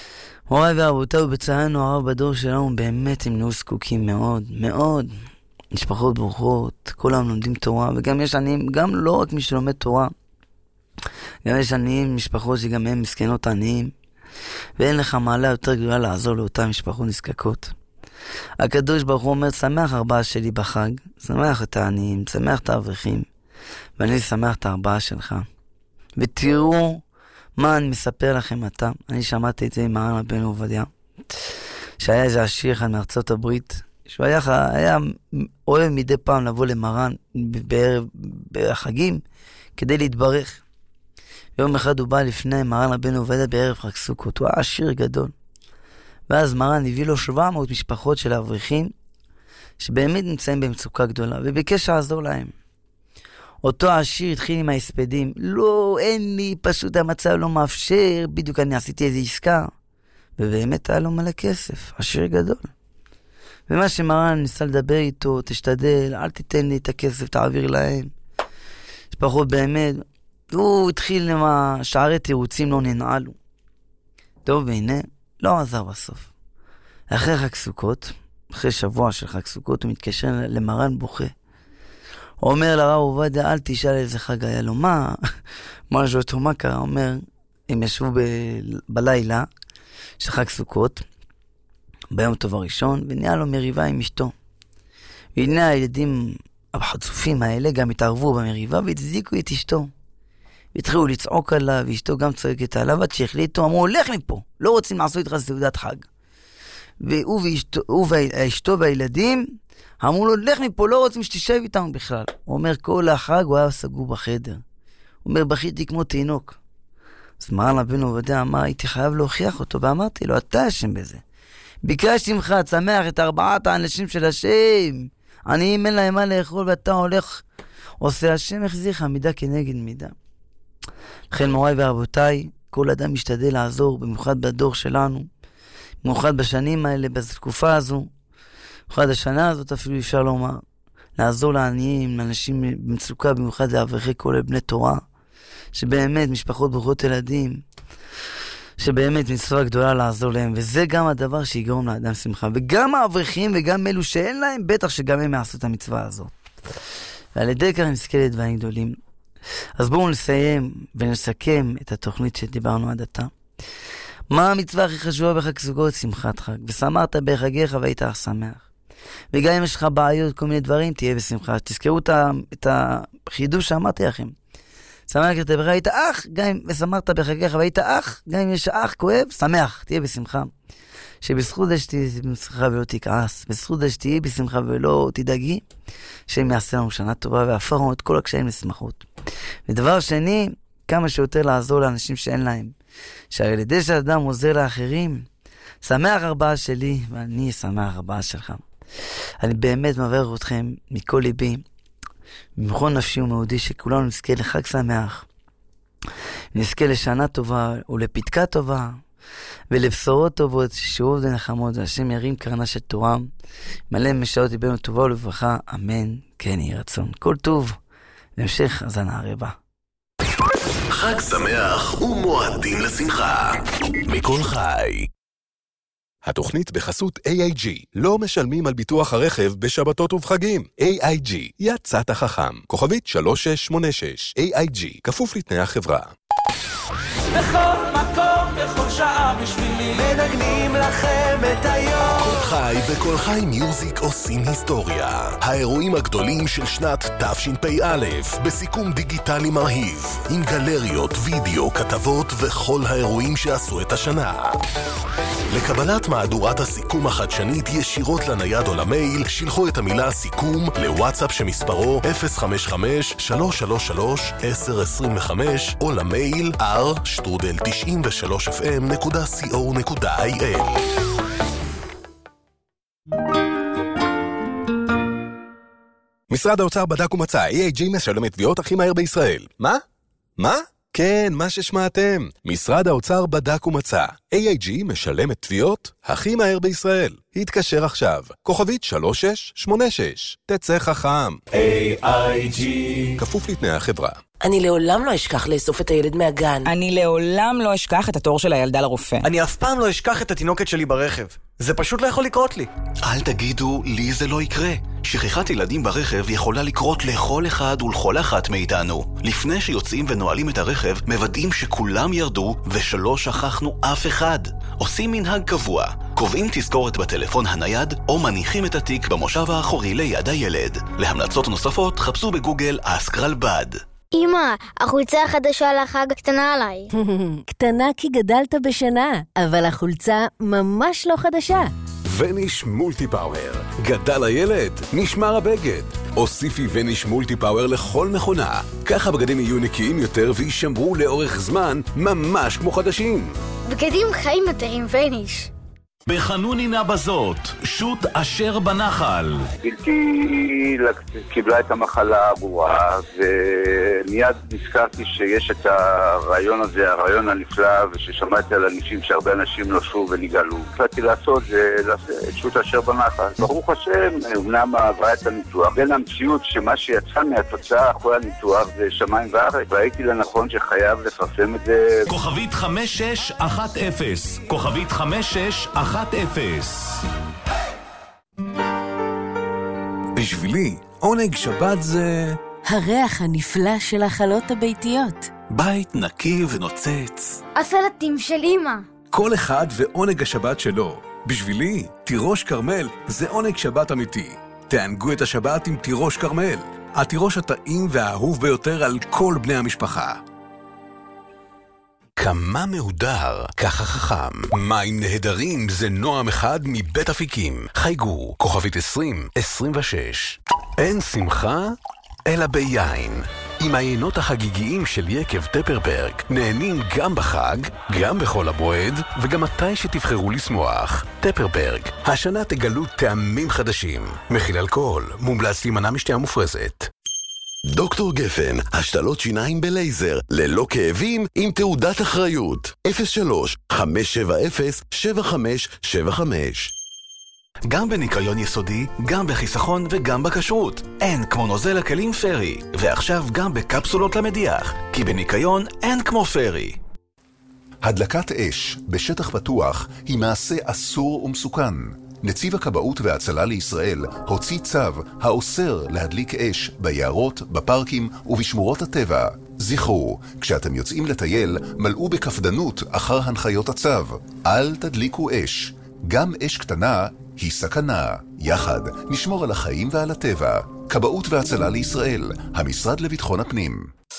Speaker 2: מוריי ורבותיי, ובצערנו הרב בדור שלנו באמת הם נהיו זקוקים מאוד, מאוד. משפחות ברוכות, כולם לומדים תורה, וגם יש עניים, גם לא רק מי שלומד תורה, גם יש עניים, משפחות שגם הם מסכנות עניים, ואין לך מעלה יותר גדולה לעזור לאותן משפחות נזקקות. הקדוש ברוך הוא אומר, שמח ארבעה שלי בחג, שמח את העניים, שמח את האברכים, ואני שמח את הארבעה שלך. ותראו מה אני מספר לכם עתה. אני שמעתי את זה עם מרן רבנו עובדיה, שהיה איזה עשיר אחד מארצות הברית, שהוא היה, היה אוהב מדי פעם לבוא למרן בערב, בחגים, כדי להתברך. יום אחד הוא בא לפני מרן רבנו עובדיה בערב חג סוכות, הוא היה עשיר גדול. ואז מרן הביא לו שבע מאות משפחות של האברכים, שבאמת נמצאים במצוקה גדולה, וביקש לעזור להם. אותו העשיר התחיל עם ההספדים, לא, אין לי, פשוט המצב לא מאפשר, בדיוק אני עשיתי איזו עסקה. ובאמת היה לו מלא כסף, עשיר גדול. ומה שמרן ניסה לדבר איתו, תשתדל, אל תיתן לי את הכסף, תעביר להם. משפחות באמת, הוא התחיל עם השערי תירוצים לא ננעלו. טוב, והנה, לא עזר בסוף. אחרי חג סוכות, אחרי שבוע של חג סוכות, הוא מתקשר למרן בוכה. הוא אומר לרב עובדיה, אל תשאל איזה חג היה לו. מה? משהו אותו, מה קרה? הוא אומר, הם ישבו ב- בלילה של חג סוכות, ביום טוב הראשון, ונהיה לו מריבה עם אשתו. והנה הילדים החצופים האלה גם התערבו במריבה והצדיקו את אשתו. והתחילו לצעוק עליו, ואשתו גם צועקת עליו, עד שהחליטו, אמרו, הולך מפה, לא רוצים לעשות איתך סעודת חג. והוא ואשתו, הוא ואשתו והילדים, אמרו לו, לך מפה, לא רוצים שתשב איתנו בכלל. הוא אומר, כל החג הוא היה סגור בחדר. הוא אומר, בכיתי כמו תינוק. אז מרן רבנו עובדיה אמר, הייתי חייב להוכיח אותו, ואמרתי לו, אתה אשם בזה. ביקשתי ממך, תשמח את ארבעת האנשים של השם. עניים אין להם מה לאכול, ואתה הולך, עושה השם החזיך מידה כנגד מידה. לכן מוריי ורבותיי, כל אדם משתדל לעזור, במיוחד בדור שלנו, במיוחד בשנים האלה, בתקופה הזו, במיוחד השנה הזאת אפילו אפשר לומר, לעזור לעניים, לאנשים במצוקה, במיוחד לאברכי כל בני תורה, שבאמת משפחות ברוכות ילדים, שבאמת מצווה גדולה לעזור להם, וזה גם הדבר שיגרום לאדם שמחה, וגם האברכים וגם אלו שאין להם, בטח שגם הם יעשו את המצווה הזאת. ועל ידי כך נזכה לדברים גדולים. אז בואו נסיים ונסכם את התוכנית שדיברנו עד עתה. מה המצווה הכי חשובה בחג סוכות? שמחת חג. ושמרת בחגיך והיית אך שמח. וגם אם יש לך בעיות, כל מיני דברים, תהיה בשמחה. תזכרו את החידוש שאמרתי לכם. שמח את הברך, היית אח, גם אם ושמרת בחגיך והיית אח, גם אם יש אח כואב, שמח, תהיה בשמחה. שבזכות זה שתהיה בשמחה ולא תכעס, בזכות זה שתהיה בשמחה ולא תדאגי, שהם יעשה לנו שנה טובה והפרנו את כל הקשיים לשמחות. ודבר שני, כמה שיותר לעזור לאנשים שאין להם. שעל ידי שאדם עוזר לאחרים, שמח ארבעה שלי ואני שמח ארבעה שלך. אני באמת מברך אתכם מכל ליבי, במכון נפשי ומאודי, שכולנו נזכה לחג שמח, נזכה לשנה טובה ולפתקה טובה, ולבשורות טובות, ששוב ונחמות, והשם ירים קרנה של תורה, מלא משעות ליבנו טובה ולברכה, אמן, כן יהי רצון. כל טוב, להמשך הזנה הרבה.
Speaker 1: חג שמח ומועדים לשמחה, מכל חי.
Speaker 4: התוכנית בחסות איי איי ג'י. לא משלמים על ביטוח הרכב בשבתות ובחגים. איי איי ג'י, יצאת החכם. כוכבית שלוש שש שמונה שש. איי איי ג'י, כפוף לתנאי החברה.
Speaker 11: בכל מקום, בכל שעה בשבילי מנגנים לכם את היום.
Speaker 1: כל חי וכל חי מיוזיק עושים היסטוריה. האירועים הגדולים של שנת תשפ"א בסיכום דיגיטלי מרהיב, עם גלריות, וידאו, כתבות וכל האירועים שעשו את השנה. לקבלת מהדורת הסיכום החדשנית ישירות לנייד או למייל, שילחו את המילה סיכום לוואטסאפ שמספרו אפס חמש חמש שלוש שלוש שלוש עשר עשרים וחמש או למייל אר שטרודל תשעים ושלוש אף אם נקודה סי או נקודה איי אל.
Speaker 4: משרד האוצר בדק ומצא, איי איי ג'י משלמת תביעות הכי מהר בישראל. מה? מה? כן, מה ששמעתם. משרד האוצר בדק ומצא. איי איי ג'י משלמת תביעות הכי מהר בישראל. התקשר עכשיו. כוכבית שלוש שש שמונה שש. תצא חכם.
Speaker 8: איי איי ג'י.
Speaker 4: כפוף לתנאי החברה.
Speaker 14: אני לעולם לא אשכח לאסוף את הילד מהגן.
Speaker 15: אני לעולם לא אשכח את התור של הילדה לרופא.
Speaker 16: אני אף פעם לא אשכח את התינוקת שלי ברכב. זה פשוט לא יכול לקרות לי.
Speaker 1: אל תגידו, לי זה לא יקרה.
Speaker 16: שכחת ילדים ברכב יכולה לקרות לכל אחד ולכל אחת מאיתנו. לפני שיוצאים ונועלים את הרכב, מוודאים שכולם ירדו ושלא שכחנו אף אחד. עושים מנהג קבוע, קובעים תזכורת בטלפון הנייד או מניחים את התיק במושב האחורי ליד הילד. להמלצות נוספות חפשו בגוגל אסק רלב"ד.
Speaker 17: אמא, החולצה החדשה לחג קטנה עליי.
Speaker 18: קטנה כי גדלת בשנה, אבל החולצה ממש לא חדשה.
Speaker 7: וניש מולטי פאוור. גדל הילד, נשמר הבגד. הוסיפי וניש מולטי פאוור לכל מכונה. ככה בגדים יהיו נקיים יותר וישמרו לאורך זמן ממש כמו חדשים.
Speaker 17: בגדים חיים יותר עם וניש.
Speaker 8: בחנונינה בזאת, שוט אשר בנחל.
Speaker 19: בלתי קיבלה את המחלה עבורה, ומיד נזכרתי שיש את הרעיון הזה, הרעיון הנפלא, וששמעתי על אנשים שהרבה אנשים נושרו ונגאלו. החלטתי לעשות זה את שוט אשר בנחל. ברוך השם, אמנם עברה את הניתוח. בין המציאות שמה שיצא מהתוצאה אחרי הניתוח זה שמיים וארץ, והייתי לנכון שחייב לפרסם את זה.
Speaker 8: כוכבית חמש שש אחת אפס, כוכבית חמש שש אחת אפס.
Speaker 5: בשבילי, עונג שבת זה...
Speaker 18: הריח הנפלא של החלות הביתיות.
Speaker 16: בית נקי ונוצץ.
Speaker 17: הסלטים של אמא.
Speaker 5: כל אחד ועונג השבת שלו. בשבילי, תירוש קרמל זה עונג שבת אמיתי. תענגו את השבת עם תירוש קרמל. התירוש הטעים והאהוב ביותר על כל בני המשפחה.
Speaker 1: כמה מהודר, ככה חכם. מים נהדרים זה נועם אחד מבית אפיקים. חייגו, כוכבית עשרים עשרים ושש. אין שמחה, אלא ביין. עם העיינות החגיגיים של יקב טפרברג, נהנים גם בחג, גם בחול המועד, וגם מתי שתבחרו לשמוח. טפרברג, השנה תגלו טעמים חדשים. מכיל אלכוהול, מומלץ להימנע משתייה מופרזת. דוקטור גפן, השתלות שיניים בלייזר, ללא כאבים, עם תעודת אחריות. אפס שלוש חמש שבע אפס שבע חמש שבע חמש.
Speaker 16: גם בניקיון יסודי, גם בחיסכון וגם בכשרות. אין כמו נוזל הכלים פרי, ועכשיו גם בקפסולות למדיח, כי בניקיון אין כמו פרי.
Speaker 20: הדלקת אש בשטח פתוח היא מעשה אסור ומסוכן. נציב הכבאות וההצלה לישראל הוציא צו האוסר להדליק אש ביערות, בפארקים ובשמורות הטבע. זכרו, כשאתם יוצאים לטייל, מלאו בקפדנות אחר הנחיות הצו. אל תדליקו אש. גם אש קטנה היא סכנה. יחד נשמור על החיים ועל הטבע. כבאות והצלה לישראל, המשרד לביטחון הפנים.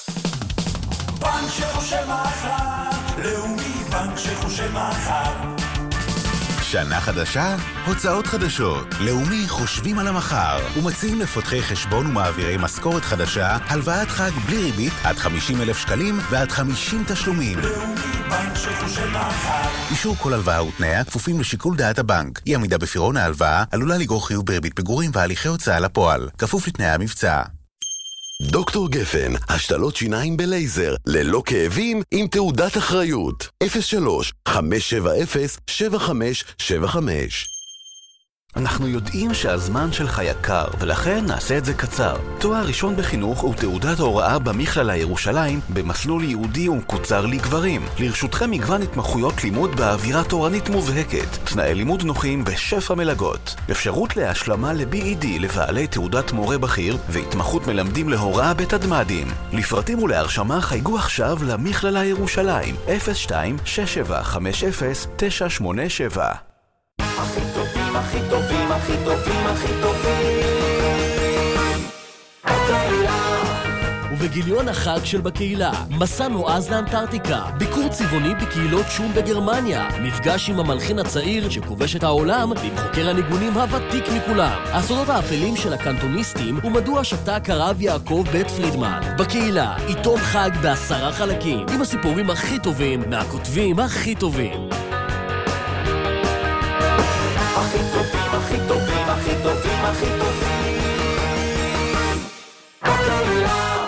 Speaker 11: בנק שחושב מחר, לאומי בנק שחושב מחר.
Speaker 1: שנה חדשה, הוצאות חדשות. לאומי חושבים על המחר ומציעים לפותחי חשבון ומעבירי משכורת חדשה, הלוואת חג בלי ריבית עד חמישים אלף שקלים ועד חמישים תשלומים.
Speaker 11: לאומי בנק שחושב מחר.
Speaker 1: אישור כל הלוואה ותנאיה כפופים לשיקול דעת הבנק. אי עמידה בפירעון ההלוואה עלולה לגרור חיוב בריבית פיגורים והליכי הוצאה לפועל, כפוף לתנאי המבצע. דוקטור גפן, השתלות שיניים בלייזר, ללא כאבים, עם תעודת אחריות. אפס שלוש חמש שבע אפס שבע חמש שבע חמש.
Speaker 16: אנחנו יודעים שהזמן שלך יקר, ולכן נעשה את זה קצר. תואר ראשון בחינוך ותעודת הוראה במכללה ירושלים, במסלול ייעודי ומקוצר לגברים. לרשותכם מגוון התמחויות לימוד באווירה תורנית מובהקת. תנאי לימוד נוחים בשפע מלגות. אפשרות להשלמה ל-בי אי די לבעלי תעודת מורה בכיר, והתמחות מלמדים להוראה בתדמדים. לפרטים ולהרשמה חייגו עכשיו למכללה ירושלים, אפס שתיים שש שבע חמש אפס תשע שמונה שבע.
Speaker 11: הכי טובים, הכי טובים, הכי טובים, הכי טובים. הקהילה.
Speaker 21: ובגיליון החג של בקהילה, מסע נועז לאנטארקטיקה, ביקור צבעוני בקהילות שום בגרמניה, מפגש עם המלחין הצעיר שכובש את העולם ועם חוקר הניגונים הוותיק מכולם, הסודות האפלים של הקנטוניסטים ומדוע שתק הרב יעקב בית פרידמן. בקהילה, עיתון חג בעשרה חלקים, עם הסיפורים הכי טובים מהכותבים הכי טובים.
Speaker 11: הכי טובים, הכי טובים, הכי טובים, הכי טובים. הקהילה.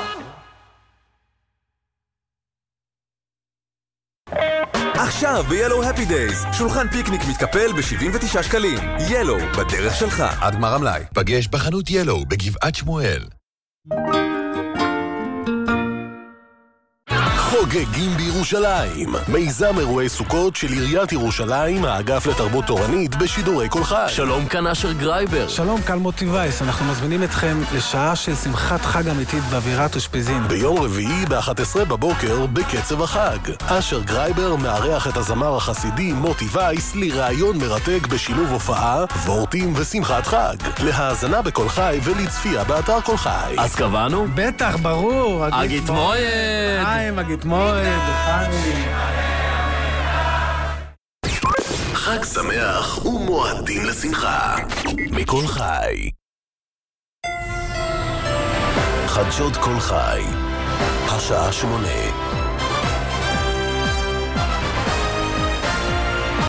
Speaker 6: עכשיו ב-Yellow Happy Days, שולחן פיקניק מתקפל ב-שבעים ותשעה שקלים. Yellow, בדרך שלך. עד גמר המלאי.
Speaker 1: פגש בחנות Yellow בגבעת שמואל. חוגגים בירושלים. מיזם אירועי סוכות של עיריית ירושלים, האגף לתרבות תורנית בשידורי כל חי.
Speaker 21: שלום, כאן אשר גרייבר.
Speaker 9: שלום, קל מוטיבייס. אנחנו מזמינים אתכם לשעה של שמחת חג אמיתית באווירת אושפיזין.
Speaker 1: ביום רביעי ב-אחת עשרה בבוקר בקצב החג. אשר גרייבר מארח את הזמר החסידי מוטי וייס לראיון מרתק בשילוב הופעה, וורטים ושמחת חג. להאזנה בכל חי ולצפייה באתר כל חי.
Speaker 21: אז קבענו?
Speaker 9: בטח, ברור.
Speaker 21: אגית מועד.
Speaker 9: חיים, אגית מועד.
Speaker 1: חג שמח ומועדים לשמחה. מכל חי. חדשות כל חי. השעה שמונה.